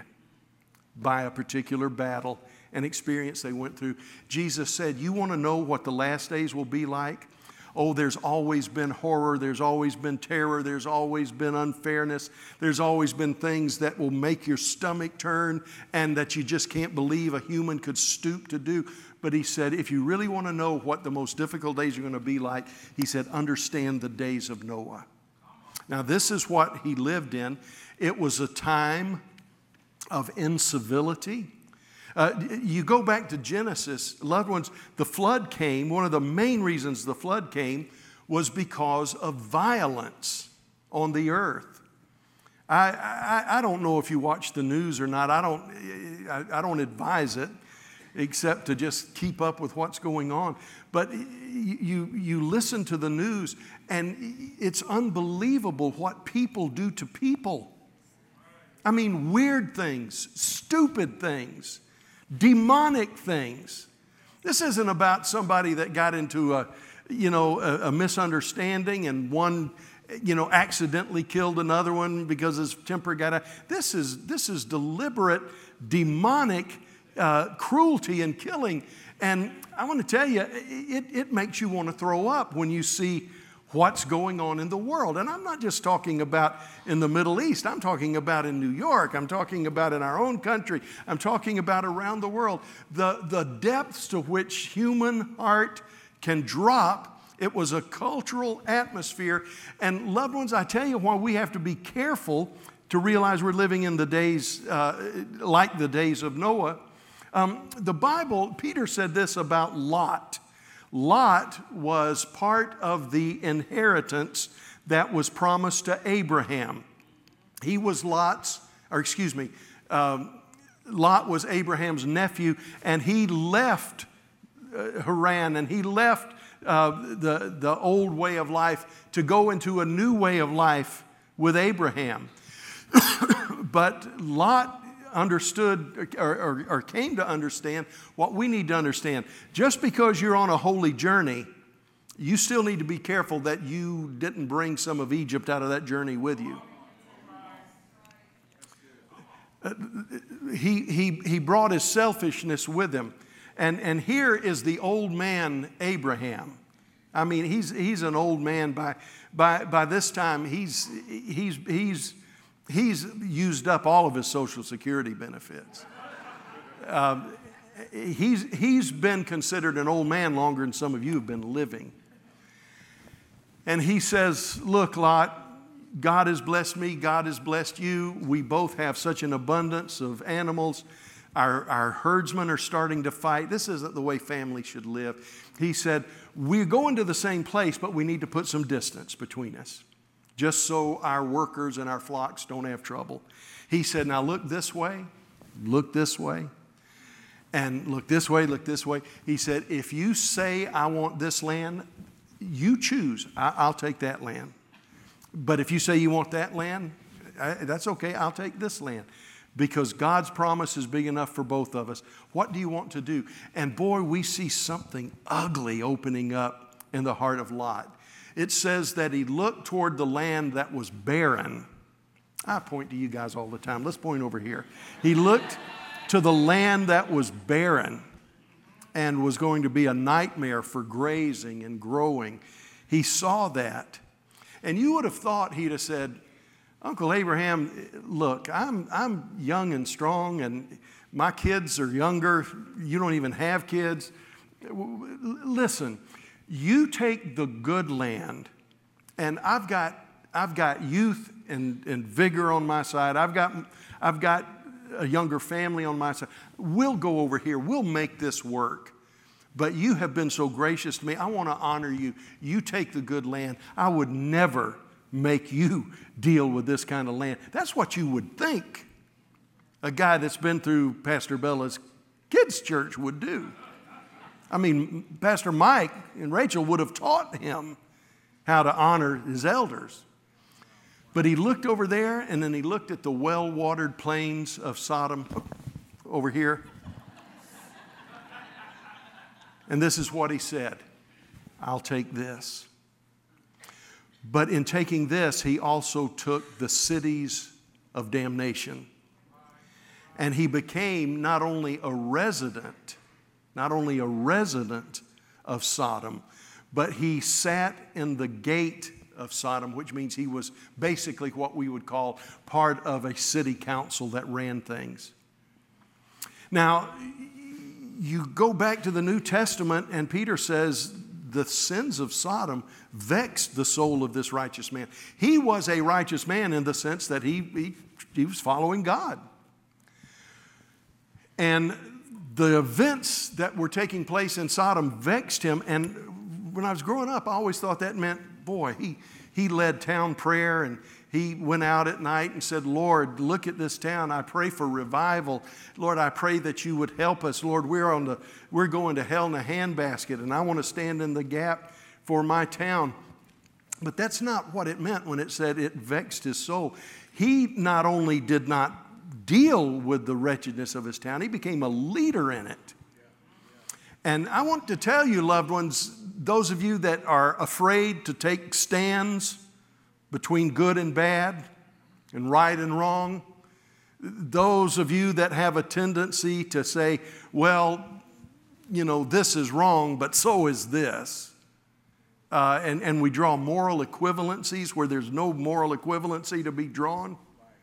by a particular battle and experience they went through. Jesus said, you want to know what the last days will be like? Oh, there's always been horror. There's always been terror. There's always been unfairness. There's always been things that will make your stomach turn and that you just can't believe a human could stoop to do. But he said, if you really want to know what the most difficult days are going to be like, he said, understand the days of Noah. Now, this is what he lived in. It was a time of incivility. Uh, you go back to Genesis, loved ones, the flood came. One of the main reasons the flood came was because of violence on the earth. I, I, I don't know if you watch the news or not. I don't, I, I don't advise it except to just keep up with what's going on. But you, you listen to the news, and it's unbelievable what people do to people. I mean, weird things, stupid things, demonic things. This isn't about somebody that got into a, you know, a, a misunderstanding and one, you know, accidentally killed another one because his temper got out. This is, this is deliberate, demonic uh, cruelty and killing. And I want to tell you, it, it makes you want to throw up when you see what's going on in the world. And I'm not just talking about in the Middle East. I'm talking about in New York. I'm talking about in our own country. I'm talking about around the world. The, the depths to which human heart can drop. It was a cultural atmosphere. And loved ones, I tell you why we have to be careful to realize we're living in the days uh, like the days of Noah. Um, the Bible, Peter said this about Lot. Lot was part of the inheritance that was promised to Abraham. He was Lot's, or excuse me, um, Lot was Abraham's nephew, and he left uh, Haran, and he left uh, the, the old way of life to go into a new way of life with Abraham. But Lot understood or, or, or came to understand what we need to understand. Just because you're on a holy journey, you still need to be careful that you didn't bring some of Egypt out of that journey with you. Uh, he, he, he brought his selfishness with him. And, and here is the old man, Abraham. I mean, he's, he's an old man. By, by, by this time, he's, he's, he's, He's used up all of his Social Security benefits. Um, he's, he's been considered an old man longer than some of you have been living. And he says, look, Lot, God has blessed me. God has blessed you. We both have such an abundance of animals. Our, our herdsmen are starting to fight. This isn't the way family should live. He said, we're going to the same place, but we need to put some distance between us, just so our workers and our flocks don't have trouble. He said, now look this way, look this way, and look this way, look this way. He said, if you say I want this land, you choose. I, I'll take that land. But if you say you want that land, I, that's okay, I'll take this land. Because God's promise is big enough for both of us. What do you want to do? And boy, we see something ugly opening up in the heart of Lot. It says that he looked toward the land that was barren. I point to you guys all the time. Let's point over here. He looked to the land that was barren and was going to be a nightmare for grazing and growing. He saw that. And you would have thought he'd have said, Uncle Abraham, look, I'm, I'm young and strong, and my kids are younger. You don't even have kids. Listen. You take the good land, and I've got, I've got youth and, and vigor on my side. I've got, I've got a younger family on my side. We'll go over here. We'll make this work. but you have been so gracious to me. I want to honor you. You take the good land. I would never make you deal with this kind of land. That's what you would think a guy that's been through Pastor Bella's kids' church would do. I mean, Pastor Mike and Rachel would have taught him how to honor his elders. But he looked over there, and then he looked at the well-watered plains of Sodom over here. And this is what he said, I'll take this. But in taking this, he also took the cities of damnation. And he became not only a resident, not only a resident of Sodom, but he sat in the gate of Sodom, which means he was basically what we would call part of a city council that ran things. Now, you go back to the New Testament, and Peter says the sins of Sodom vexed the soul of this righteous man. He was a righteous man in the sense that he, he, he was following God. And the events that were taking place in Sodom vexed him. And when I was growing up, I always thought that meant, boy, he, he led town prayer, and he went out at night and said, Lord, look at this town. I pray for revival. Lord, I pray that you would help us. Lord, we're on the we're going to hell in a handbasket, and I want to stand in the gap for my town. But that's not what it meant when it said it vexed his soul. He not only did not deal with the wretchedness of his town, he became a leader in it. And I want to tell you, loved ones, those of you that are afraid to take stands between good and bad and right and wrong, those of you that have a tendency to say, well, you know, this is wrong, but so is this. Uh, and, and we draw moral equivalencies where there's no moral equivalency to be drawn.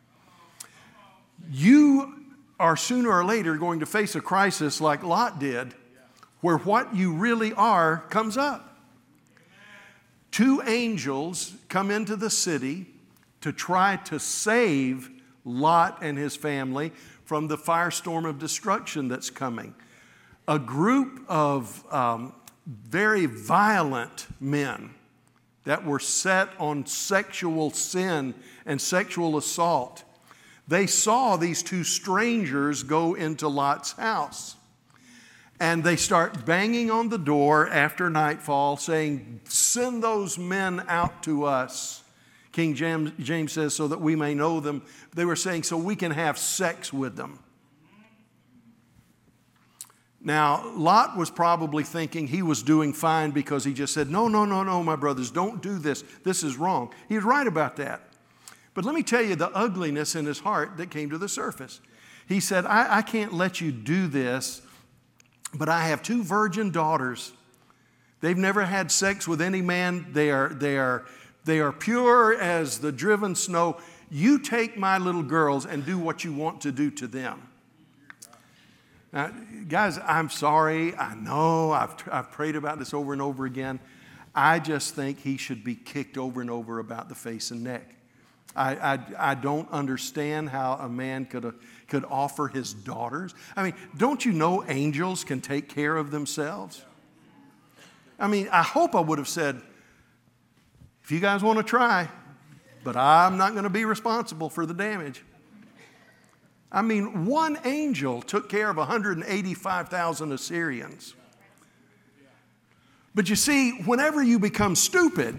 You are sooner or later going to face a crisis like Lot did, where what you really are comes up. Two angels come into the city to try to save Lot and his family from the firestorm of destruction that's coming. A group of um, very violent men that were set on sexual sin and sexual assault. They saw these two strangers go into Lot's house. And they start banging on the door after nightfall saying, send those men out to us. King James, James says, so that we may know them. They were saying, so we can have sex with them. Now, Lot was probably thinking he was doing fine because he just said, no, no, no, no, my brothers, don't do this. This is wrong. He was right about that. But let me tell you the ugliness in his heart that came to the surface. He said, I, I can't let you do this, but I have two virgin daughters. They've never had sex with any man. They are, they are, they are pure as the driven snow. You take my little girls and do what you want to do to them. Now, guys, I'm sorry. I know I've, I've prayed about this over and over again. I just think he should be kicked over and over about the face and neck. I, I, I don't understand how a man could, uh, could offer his daughters. I mean, don't you know angels can take care of themselves? I mean, I hope I would have said, if you guys want to try, but I'm not going to be responsible for the damage. I mean, one angel took care of one hundred eighty-five thousand Assyrians. But you see, whenever you become stupid,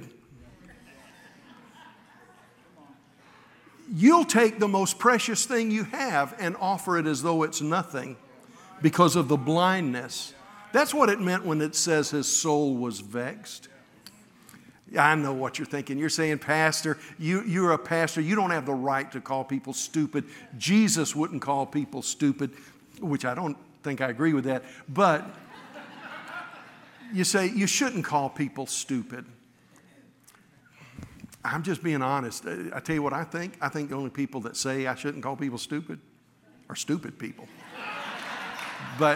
you'll take the most precious thing you have and offer it as though it's nothing because of the blindness. That's what it meant when it says his soul was vexed. I know what you're thinking. You're saying, Pastor, you, you're a pastor. You don't have the right to call people stupid. Jesus wouldn't call people stupid, which I don't think I agree with that. But you say you shouldn't call people stupid. I'm just being honest. I tell you what I think. I think the only people that say I shouldn't call people stupid are stupid people. But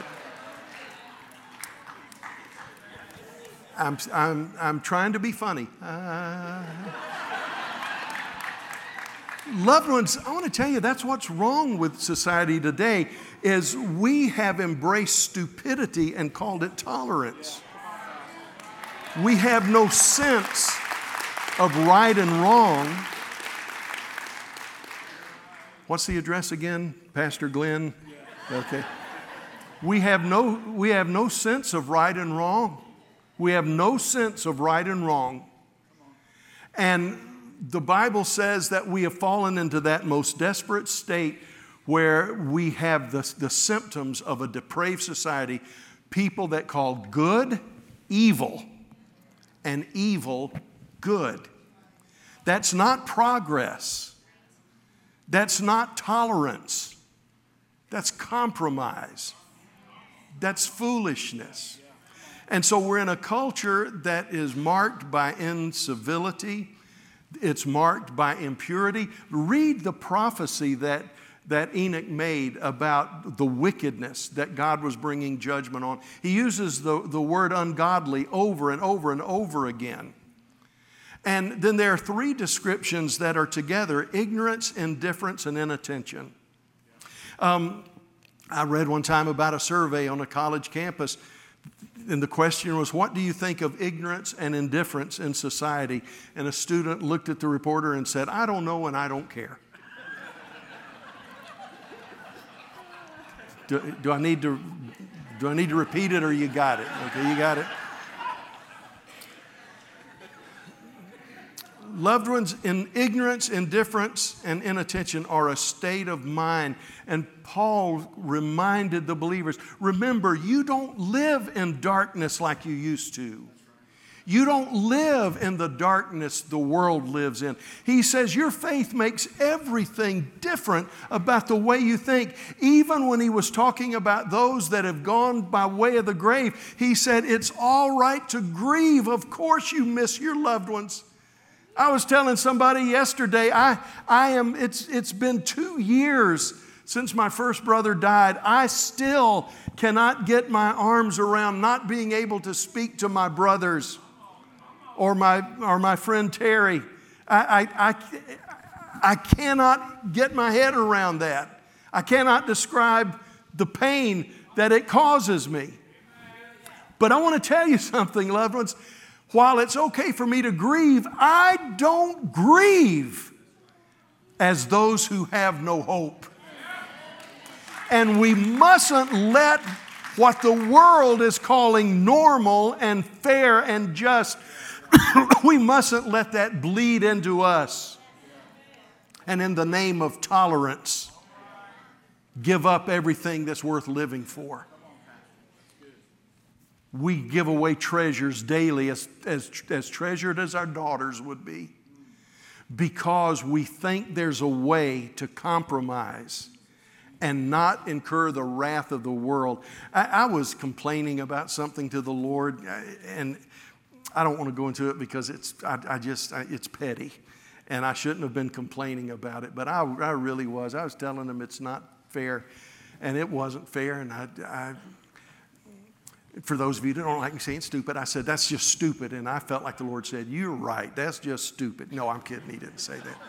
I'm, I'm, I'm trying to be funny. Uh, Loved ones, I want to tell you that's what's wrong with society today is we have embraced stupidity and called it tolerance. We have no sense of right and wrong. What's the address again, Pastor Glenn? Okay. We have no, we have no sense of right and wrong. We have no sense of right and wrong. And the Bible says that we have fallen into that most desperate state where we have the, the symptoms of a depraved society, people that call good evil and evil good. That's not progress. That's not tolerance. That's compromise. That's foolishness. And so we're in a culture that is marked by incivility. It's marked by impurity. Read the prophecy that, that Enoch made about the wickedness that God was bringing judgment on. He uses the, the word ungodly over and over and over again. And then there are three descriptions that are together: ignorance, indifference, and inattention. Um, I read one time about a survey on a college campus, and the question was, what do you think of ignorance and indifference in society? And a student looked at the reporter and said, I don't know and I don't care. do, do, I need to, do I need to repeat it or you got it? Okay, you got it. Loved ones, in ignorance, indifference, and inattention are a state of mind. And Paul reminded the believers, remember, you don't live in darkness like you used to. You don't live in the darkness the world lives in. He says your faith makes everything different about the way you think. Even when he was talking about those that have gone by way of the grave, he said it's all right to grieve. Of course you miss your loved ones. I was telling somebody yesterday, I, I am, it's, it's been two years since my first brother died. I still cannot get my arms around not being able to speak to my brothers or my, or my friend Terry. I, I, I, I cannot get my head around that. I cannot describe the pain that it causes me. But I want to tell you something, loved ones. While it's okay for me to grieve, I don't grieve as those who have no hope. And we mustn't let what the world is calling normal and fair and just, we mustn't let that bleed into us. And in the name of tolerance, give up everything that's worth living for. We give away treasures daily, as, as, as treasured as our daughters would be, because we think there's a way to compromise and not incur the wrath of the world. I, I was complaining about something to the Lord, and I don't want to go into it because it's I, I just I, it's petty, and I shouldn't have been complaining about it, but I, I really was. I was telling him it's not fair, and it wasn't fair, and I. I For those of you that don't like me saying stupid, I said, that's just stupid. And I felt like the Lord said, you're right, that's just stupid. No, I'm kidding, he didn't say that.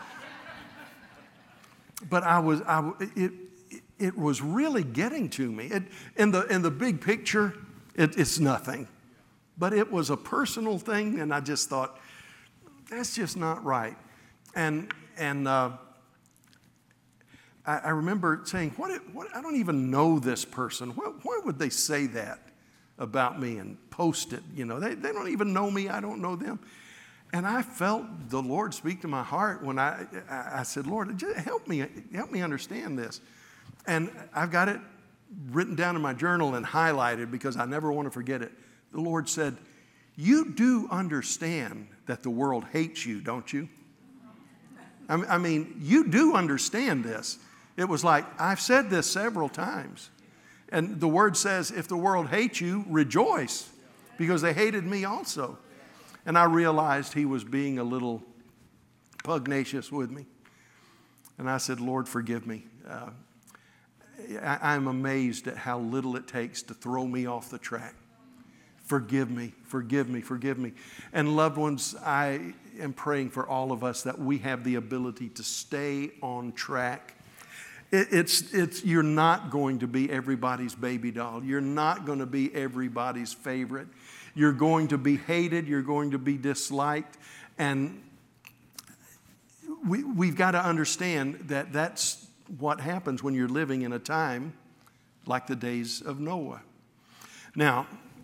But I was, I, it, it was really getting to me. It, in, the, in the big picture, it, it's nothing. But it was a personal thing, and I just thought, that's just not right. And, and uh, I, I remember saying, what, what, I don't even know this person. Why, why would they say that about me and post it? You know, they, they don't even know me. I don't know them. And I felt the Lord speak to my heart when I, I said, Lord, just help me, help me understand this. And I've got it written down in my journal and highlighted because I never want to forget it. The Lord said, you do understand that the world hates you, don't you? I mean, you do understand this. It was like, I've said this several times. And the word says, if the world hates you, rejoice, because they hated me also. And I realized he was being a little pugnacious with me. And I said, Lord, forgive me. Uh, I, I'm amazed at how little it takes to throw me off the track. Forgive me, forgive me, forgive me. And loved ones, I, am praying for all of us that we have the ability to stay on track. It, it's, it's, you're not going to be everybody's baby doll. You're not going to be everybody's favorite. You're going to be hated. You're going to be disliked. And we, we've got to understand that that's what happens when you're living in a time like the days of Noah. Now,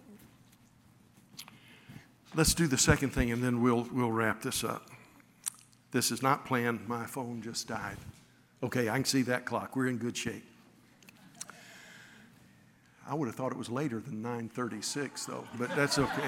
let's do the second thing and then we'll, we'll wrap this up. This is not planned. My phone just died. Okay, I can see that clock. We're in good shape. I would have thought it was later than nine thirty-six, though, but that's okay.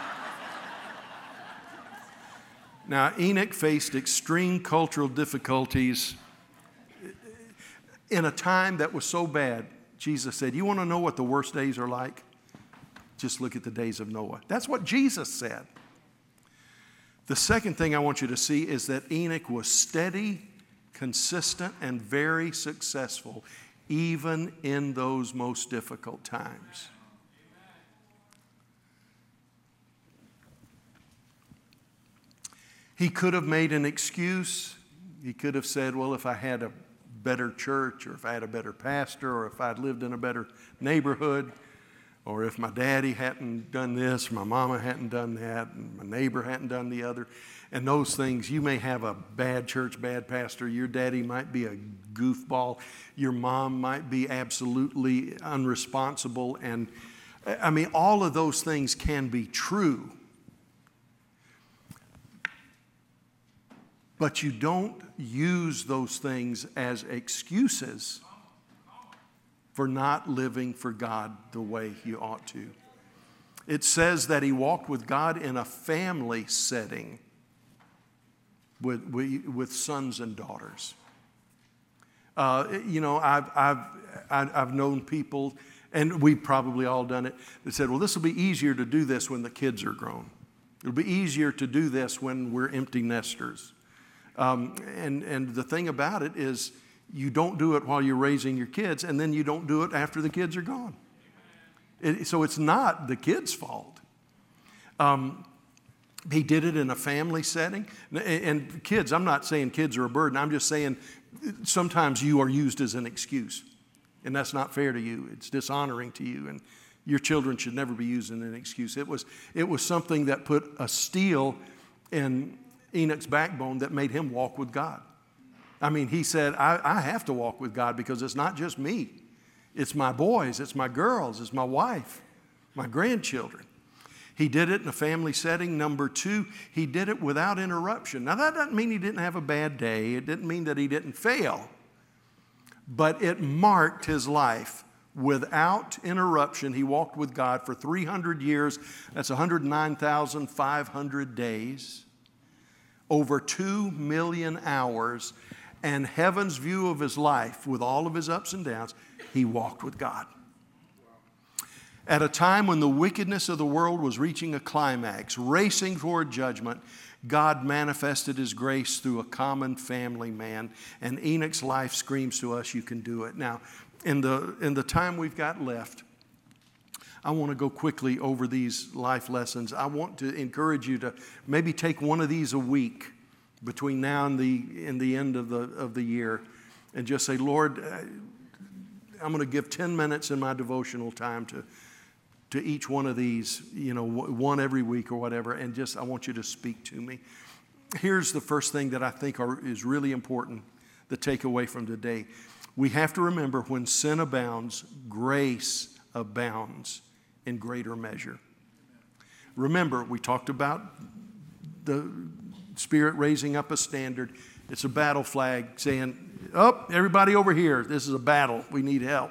Now, Enoch faced extreme cultural difficulties in a time that was so bad. Jesus said, you want to know what the worst days are like? Just look at the days of Noah. That's what Jesus said. The second thing I want you to see is that Enoch was steady, consistent, and very successful, even in those most difficult times. He could have made an excuse. He could have said, well, if I had a better church, or if I had a better pastor, or if I'd lived in a better neighborhood, or if my daddy hadn't done this, or my mama hadn't done that, and my neighbor hadn't done the other. And those things, you may have a bad church, bad pastor. Your daddy might be a goofball. Your mom might be absolutely unresponsible. And I mean, all of those things can be true. But you don't use those things as excuses for not living for God the way you ought to. It says that he walked with God in a family setting with, with, with sons and daughters. Uh, you know, I've, I've, I've known people, and we've probably all done it, that said, well, this will be easier to do this when the kids are grown. It'll be easier to do this when we're empty nesters. Um, and, and the thing about it is you don't do it while you're raising your kids, and then you don't do it after the kids are gone. It, so it's not the kids' fault. Um, he did it in a family setting. And, and kids, I'm not saying kids are a burden. I'm just saying sometimes you are used as an excuse, and that's not fair to you. It's dishonoring to you, and your children should never be used as an excuse. It was, it was something that put a steel in Enoch's backbone that made him walk with God. I mean, he said, I, I have to walk with God because it's not just me. It's my boys, it's my girls, it's my wife, my grandchildren. He did it in a family setting. Number two, he did it without interruption. Now, that doesn't mean he didn't have a bad day. It didn't mean that he didn't fail. But it marked his life without interruption. He walked with God for three hundred years. That's one hundred nine thousand five hundred days. Over two million hours, and heaven's view of his life with all of his ups and downs, he walked with God. At a time when the wickedness of the world was reaching a climax, racing toward judgment, God manifested his grace through a common family man, and Enoch's life screams to us, you can do it. Now, in the, in the time we've got left, I want to go quickly over these life lessons. I want to encourage you to maybe take one of these a week between now and the, and the end of the, of the year and just say, Lord, I'm going to give ten minutes in my devotional time to, to each one of these, you know, one every week or whatever, and just I want you to speak to me. Here's the first thing that I think are, is really important, the takeaway from today. We have to remember when sin abounds, grace abounds in greater measure. Remember, we talked about the Spirit raising up a standard. It's a battle flag saying, oh, everybody over here, this is a battle. We need help.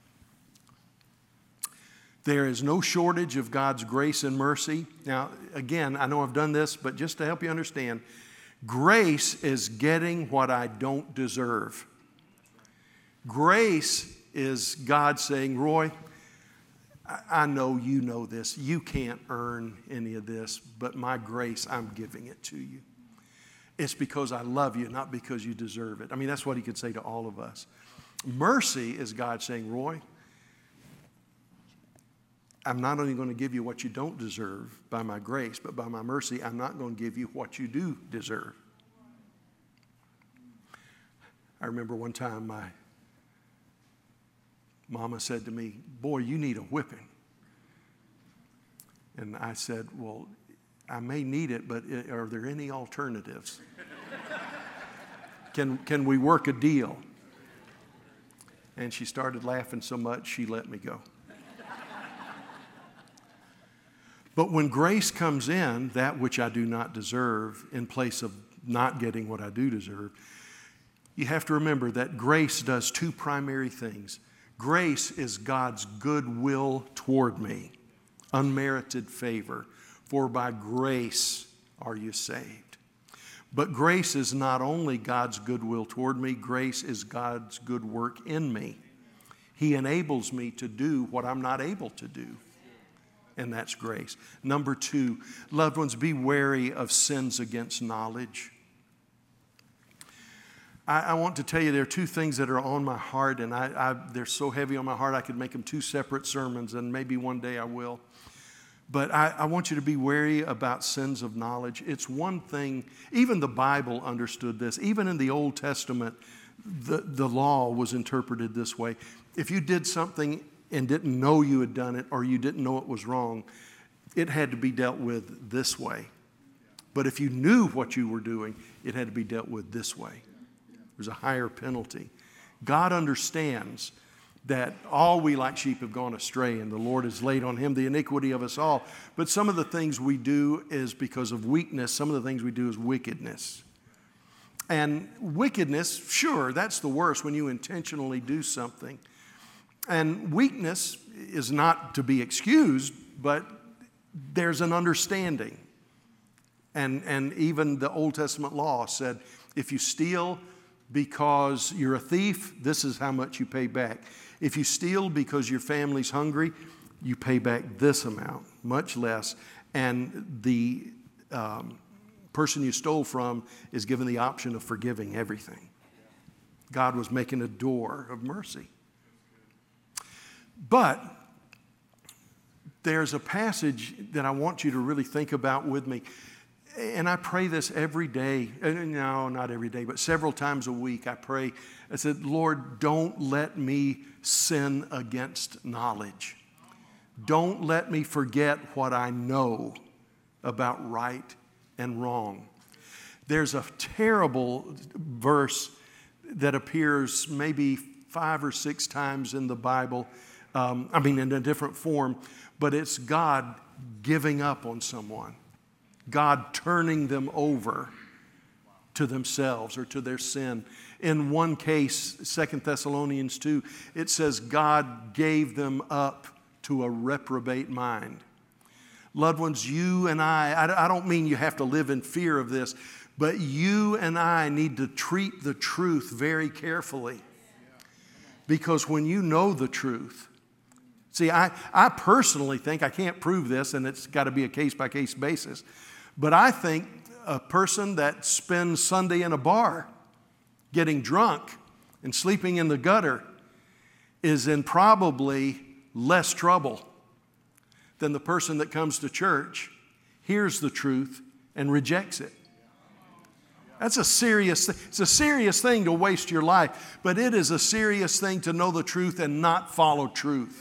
There is no shortage of God's grace and mercy. Now, again, I know I've done this, but just to help you understand, grace is getting what I don't deserve. Grace is God saying, Roy, I know you know this. You can't earn any of this, but my grace, I'm giving it to you. It's because I love you, not because you deserve it. I mean, that's what he could say to all of us. Mercy is God saying, Roy, I'm not only going to give you what you don't deserve by my grace, but by my mercy, I'm not going to give you what you do deserve. I remember one time my mama said to me, boy, you need a whipping. And I said, well, I may need it, but are there any alternatives? Can, can we work a deal? And she started laughing so much, she let me go. But when grace comes in, that which I do not deserve, in place of not getting what I do deserve, you have to remember that grace does two primary things. Grace is God's goodwill toward me, unmerited favor. For by grace are you saved. But grace is not only God's goodwill toward me, grace is God's good work in me. He enables me to do what I'm not able to do. And that's grace. Number two, loved ones, be wary of sins against knowledge. I, I want to tell you there are two things that are on my heart, and I, I, they're so heavy on my heart I could make them two separate sermons, and maybe one day I will. But I, I want you to be wary about sins of knowledge. It's one thing, even the Bible understood this. Even in the Old Testament, the, the law was interpreted this way. If you did something and didn't know you had done it, or you didn't know it was wrong, it had to be dealt with this way. But if you knew what you were doing, it had to be dealt with this way. There's a higher penalty. God understands that all we like sheep have gone astray, and the Lord has laid on him the iniquity of us all. But some of the things we do is because of weakness. Some of the things we do is wickedness. And wickedness, sure, that's the worst, when you intentionally do something. And weakness is not to be excused, but there's an understanding. And, and even the Old Testament law said, if you steal because you're a thief, this is how much you pay back. If you steal because your family's hungry, you pay back this amount, much less. And the um, person you stole from is given the option of forgiving everything. God was making a door of mercy. But there's a passage that I want you to really think about with me. And I pray this every day. No, not every day, but several times a week I pray. I said, Lord, don't let me sin against knowledge. Don't let me forget what I know about right and wrong. There's a terrible verse that appears maybe five or six times in the Bible. Um, I mean, in a different form, but it's God giving up on someone. God turning them over to themselves or to their sin. In one case, Second Thessalonians two, it says God gave them up to a reprobate mind. Loved ones, you and I, I don't mean you have to live in fear of this, but you and I need to treat the truth very carefully. Because when you know the truth, see, I, I personally think, I can't prove this, and it's got to be a case-by-case basis, but I think a person that spends Sunday in a bar getting drunk and sleeping in the gutter is in probably less trouble than the person that comes to church, hears the truth, and rejects it. That's a serious thing. It's a serious thing to waste your life, but it is a serious thing to know the truth and not follow truth.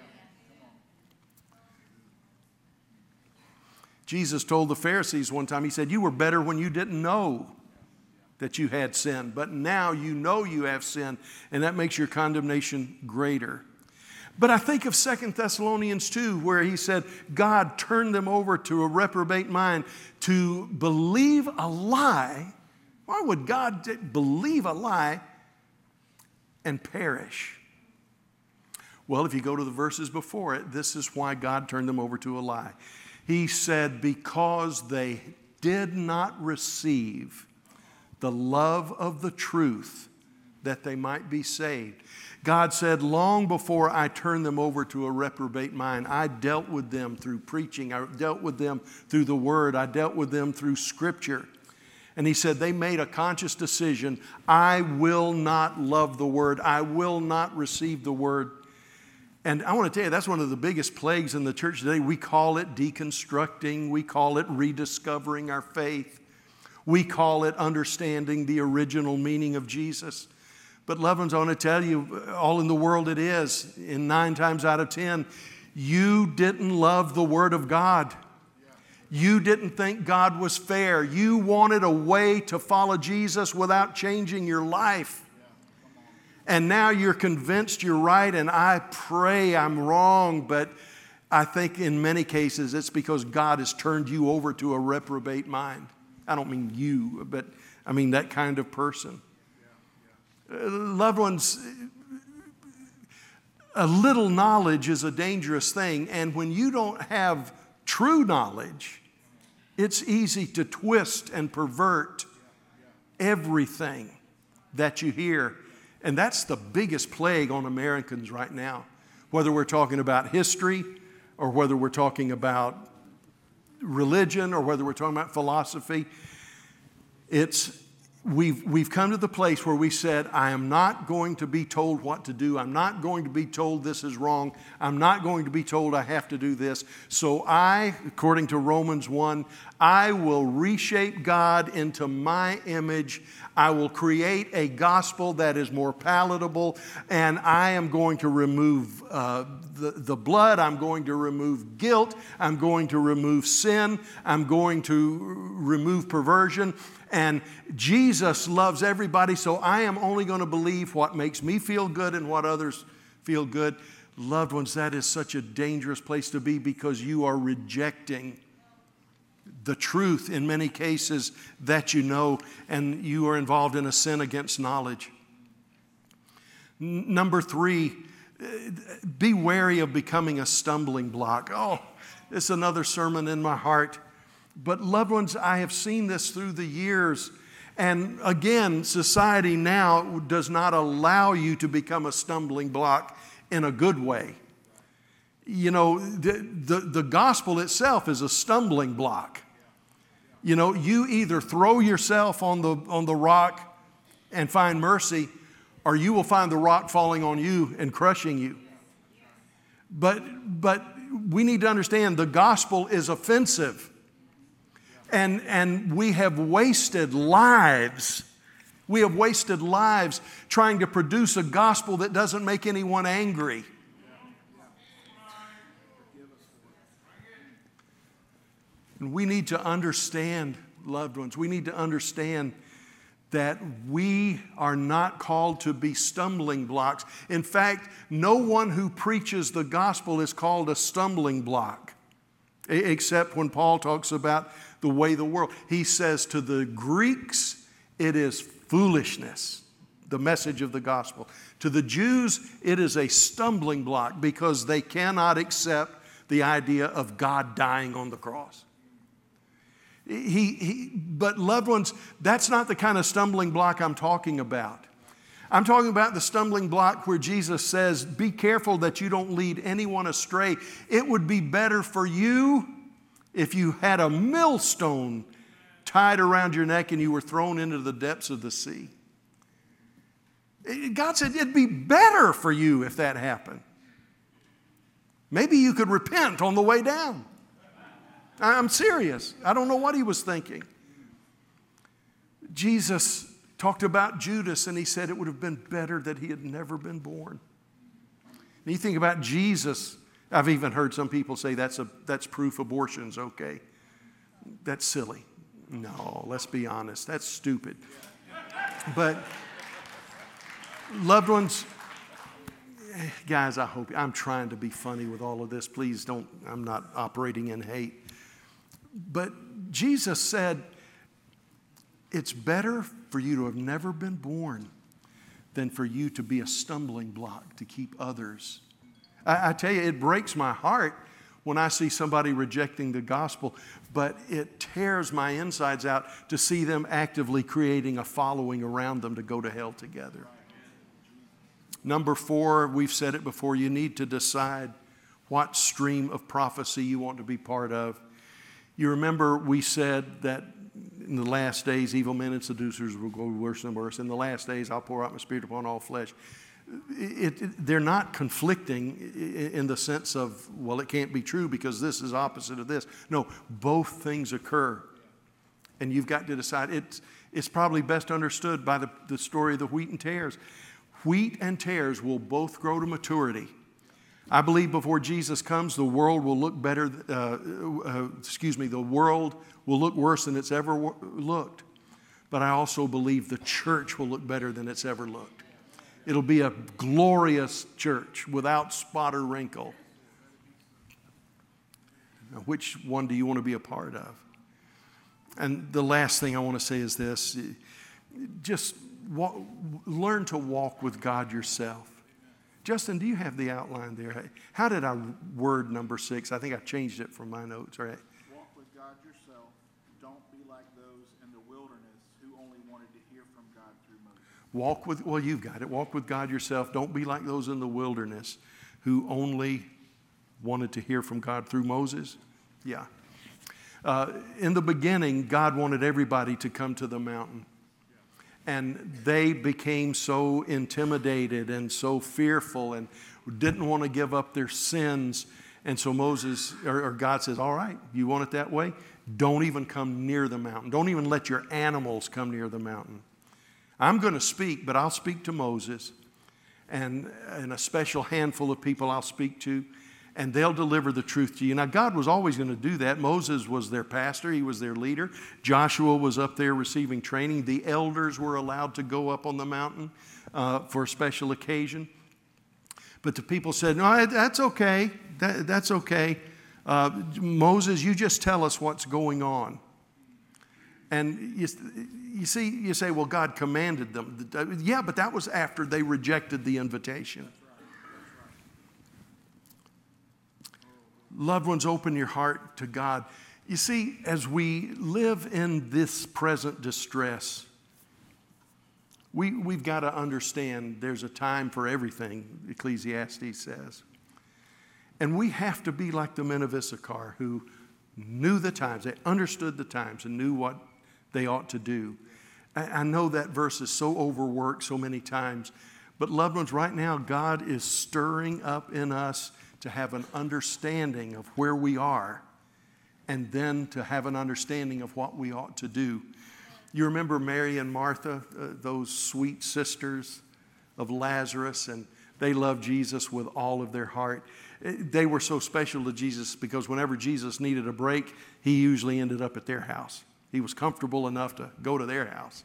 Jesus told the Pharisees one time, he said, you were better when you didn't know that you had sin, but now you know you have sin, and that makes your condemnation greater. But I think of Second Thessalonians two, where he said, God turned them over to a reprobate mind to believe a lie. Why would God believe a lie and perish? Well, if you go to the verses before it, this is why God turned them over to a lie. He said, because they did not receive the love of the truth that they might be saved. God said, long before I turned them over to a reprobate mind, I dealt with them through preaching. I dealt with them through the Word. I dealt with them through Scripture. And he said they made a conscious decision. I will not love the Word. I will not receive the Word. And I want to tell you, that's one of the biggest plagues in the church today. We call it deconstructing. We call it rediscovering our faith. We call it understanding the original meaning of Jesus. But loved ones, I want to tell you, all in the world it is. In nine times out of ten, you didn't love the Word of God. You didn't think God was fair. You wanted a way to follow Jesus without changing your life. And now you're convinced you're right, and I pray I'm wrong, but I think in many cases it's because God has turned you over to a reprobate mind. I don't mean you, but I mean that kind of person. Loved ones, a little knowledge is a dangerous thing, and when you don't have true knowledge, it's easy to twist and pervert everything that you hear. And that's the biggest plague on Americans right now, whether we're talking about history or whether we're talking about religion or whether we're talking about philosophy. It's We've, we've come to the place where we said, I am not going to be told what to do. I'm not going to be told this is wrong. I'm not going to be told I have to do this. So I, according to Romans one, I will reshape God into my image. I will create a gospel that is more palatable, and I am going to remove uh, the, the blood. I'm going to remove guilt. I'm going to remove sin. I'm going to remove perversion. And Jesus loves everybody, so I am only going to believe what makes me feel good and what others feel good. Loved ones, that is such a dangerous place to be because you are rejecting the truth in many cases that you know, and you are involved in a sin against knowledge. N- number three, be wary of becoming a stumbling block. Oh, it's another sermon in my heart. But loved ones, I have seen this through the years. And again, society now does not allow you to become a stumbling block in a good way. You know, the, the, the gospel itself is a stumbling block. You know, you either throw yourself on the, on the rock and find mercy, or you will find the rock falling on you and crushing you. But, but we need to understand the gospel is offensive. And, and we have wasted lives. We have wasted lives trying to produce a gospel that doesn't make anyone angry. And we need to understand, loved ones, we need to understand that we are not called to be stumbling blocks. In fact, no one who preaches the gospel is called a stumbling block, except when Paul talks about the way of the world. He says to the Greeks, it is foolishness, the message of the gospel. To the Jews, it is a stumbling block because they cannot accept the idea of God dying on the cross. He, he, but loved ones, that's not the kind of stumbling block I'm talking about. I'm talking about the stumbling block where Jesus says, be careful that you don't lead anyone astray. It would be better for you if you had a millstone tied around your neck and you were thrown into the depths of the sea. God said it'd be better for you if that happened. Maybe you could repent on the way down. I'm serious. I don't know what he was thinking. Jesus talked about Judas and he said it would have been better that he had never been born. And you think about Jesus. I've even heard some people say that's, a, that's proof abortion's okay. That's silly. No, let's be honest. That's stupid. But, loved ones, guys, I hope, I'm trying to be funny with all of this. Please don't, I'm not operating in hate. But Jesus said, it's better for you to have never been born than for you to be a stumbling block to keep others. I, I tell you, it breaks my heart when I see somebody rejecting the gospel, but it tears my insides out to see them actively creating a following around them to go to hell together. Number four, we've said it before, you need to decide what stream of prophecy you want to be part of. You remember we said that in the last days, evil men and seducers will go worse and worse. In the last days, I'll pour out my spirit upon all flesh. it, it, they're not conflicting in the sense of, well, it can't be true because this is opposite of this. No, both things occur. And you've got to decide. It's, it's probably best understood by the, the story of the wheat and tares. Wheat and tares will both grow to maturity. I believe before Jesus comes, the world will look better, uh, uh, excuse me, the world will look worse than it's ever w- looked. But I also believe the church will look better than it's ever looked. It'll be a glorious church without spot or wrinkle. Now, which one do you want to be a part of? And the last thing I want to say is this. Just walk, learn to walk with God yourself. Justin, do you have the outline there? How did I word number six? I think I changed it from my notes, right? Walk with God yourself. Don't be like those in the wilderness who only wanted to hear from God through Moses. Walk with, well, you've got it. Walk with God yourself. Don't be like those in the wilderness who only wanted to hear from God through Moses. Yeah. Uh, in the beginning, God wanted everybody to come to the mountain. And they became so intimidated and so fearful and didn't want to give up their sins. And so Moses, or, or God says, all right, you want it that way? Don't even come near the mountain. Don't even let your animals come near the mountain. I'm going to speak, but I'll speak to Moses and, and a special handful of people I'll speak to, and they'll deliver the truth to you. Now, God was always going to do that. Moses was their pastor. He was their leader. Joshua was up there receiving training. The elders were allowed to go up on the mountain uh, for a special occasion. But the people said, no, that's okay. That, that's okay. Uh, Moses, you just tell us what's going on. And you, you see, you say, well, God commanded them. Yeah, but that was after they rejected the invitation. Loved ones, open your heart to God. You see, as we live in this present distress, we, we've got to understand there's a time for everything, Ecclesiastes says. And we have to be like the men of Issachar who knew the times. They understood the times and knew what they ought to do. I, I know that verse is so overworked so many times. But loved ones, right now, God is stirring up in us to have an understanding of where we are, and then to have an understanding of what we ought to do. You remember Mary and Martha, uh, those sweet sisters of Lazarus, and they loved Jesus with all of their heart. They were so special to Jesus because whenever Jesus needed a break, he usually ended up at their house. He was comfortable enough to go to their house.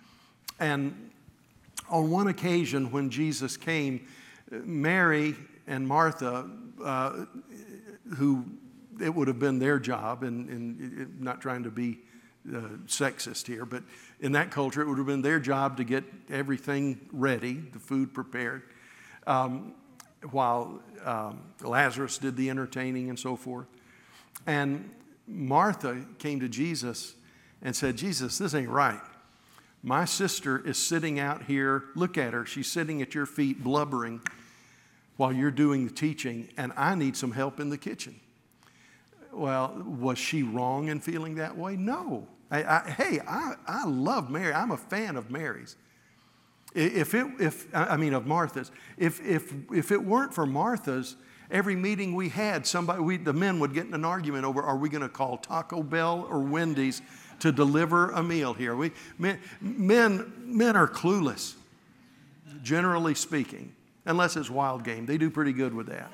And on one occasion when Jesus came, Mary and Martha, uh, who it would have been their job, and, and not trying to be uh, sexist here, but in that culture, it would have been their job to get everything ready, the food prepared, um, while um, Lazarus did the entertaining and so forth. And Martha came to Jesus and said, Jesus, this ain't right. My sister is sitting out here. Look at her. She's sitting at your feet blubbering while you're doing the teaching, and I need some help in the kitchen. Well, was she wrong in feeling that way? No. I, I, hey, I, I love Mary. I'm a fan of Mary's. If it, if I mean of Martha's. If if if it weren't for Martha's, every meeting we had, somebody, we, the men would get in an argument over: are we going to call Taco Bell or Wendy's to deliver a meal here? We men men men are clueless, generally speaking. Unless it's wild game. They do pretty good with that.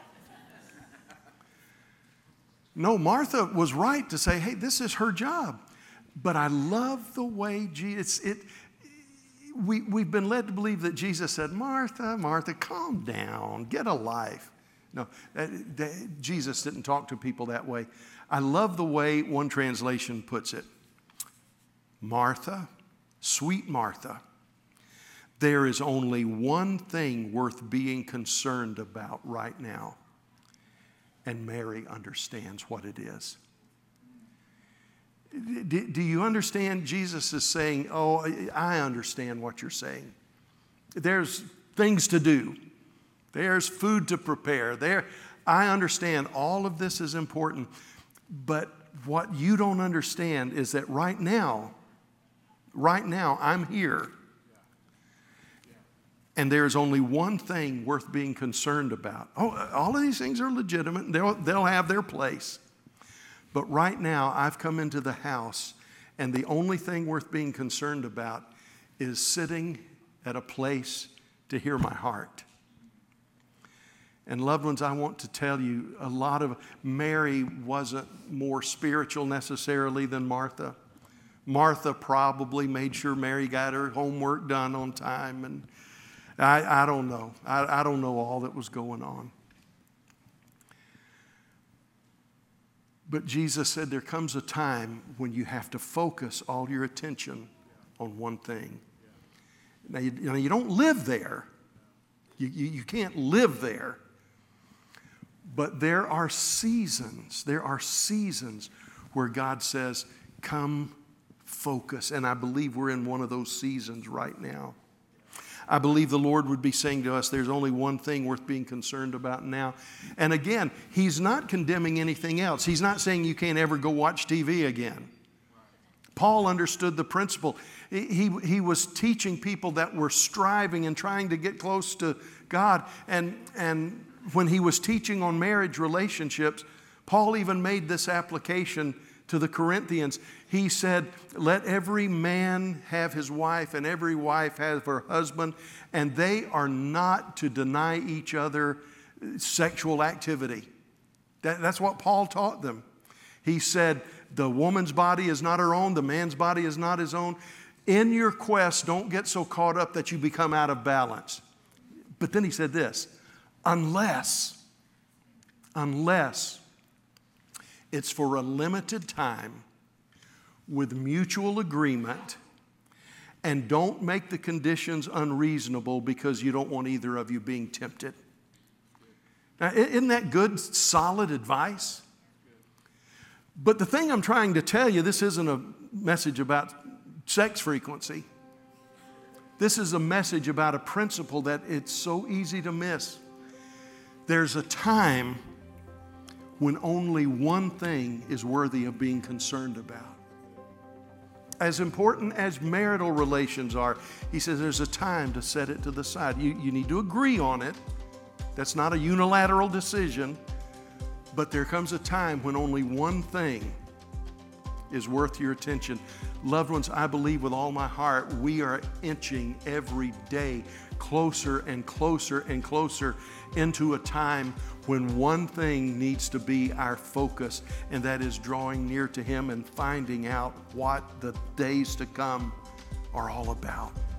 No, Martha was right to say, hey, this is her job. But I love the way Jesus, it, we, we've been led to believe that Jesus said, Martha, Martha, calm down, get a life. No, that, that, Jesus didn't talk to people that way. I love the way one translation puts it. Martha, sweet Martha, there is only one thing worth being concerned about right now. And Mary understands what it is. Do, do you understand? Jesus is saying, oh, I understand what you're saying. There's things to do. There's food to prepare. There, I understand all of this is important. But what you don't understand is that right now, right now, I'm here. And there's only one thing worth being concerned about. Oh, all of these things are legitimate, and they'll, they'll have their place. But right now, I've come into the house, and the only thing worth being concerned about is sitting at a place to hear my heart. And loved ones, I want to tell you, a lot of, Mary wasn't more spiritual necessarily than Martha. Martha probably made sure Mary got her homework done on time, and I, I don't know. I, I don't know all that was going on. But Jesus said there comes a time when you have to focus all your attention on one thing. Now, you, you know, you don't live there. You, you, you can't live there. But there are seasons, there are seasons where God says, come focus. And I believe we're in one of those seasons right now. I believe the Lord would be saying to us, there's only one thing worth being concerned about now. And again, He's not condemning anything else. He's not saying you can't ever go watch T V again. Paul understood the principle. He, he, he was teaching people that were striving and trying to get close to God. And, and when he was teaching on marriage relationships, Paul even made this application to the Corinthians. He said, let every man have his wife and every wife have her husband, and they are not to deny each other sexual activity. That, that's what Paul taught them. He said, the woman's body is not her own, the man's body is not his own. In your quest, don't get so caught up that you become out of balance. But then he said this, unless, unless it's for a limited time with mutual agreement, and don't make the conditions unreasonable because you don't want either of you being tempted. Now, isn't that good, solid advice? But the thing I'm trying to tell you, this isn't a message about sex frequency. This is a message about a principle that it's so easy to miss. There's a time when only one thing is worthy of being concerned about. As important as marital relations are, he says there's a time to set it to the side. You, you need to agree on it. That's not a unilateral decision. But there comes a time when only one thing is worth your attention. Loved ones, I believe with all my heart, we are inching every day closer and closer and closer into a time when one thing needs to be our focus, and that is drawing near to Him and finding out what the days to come are all about.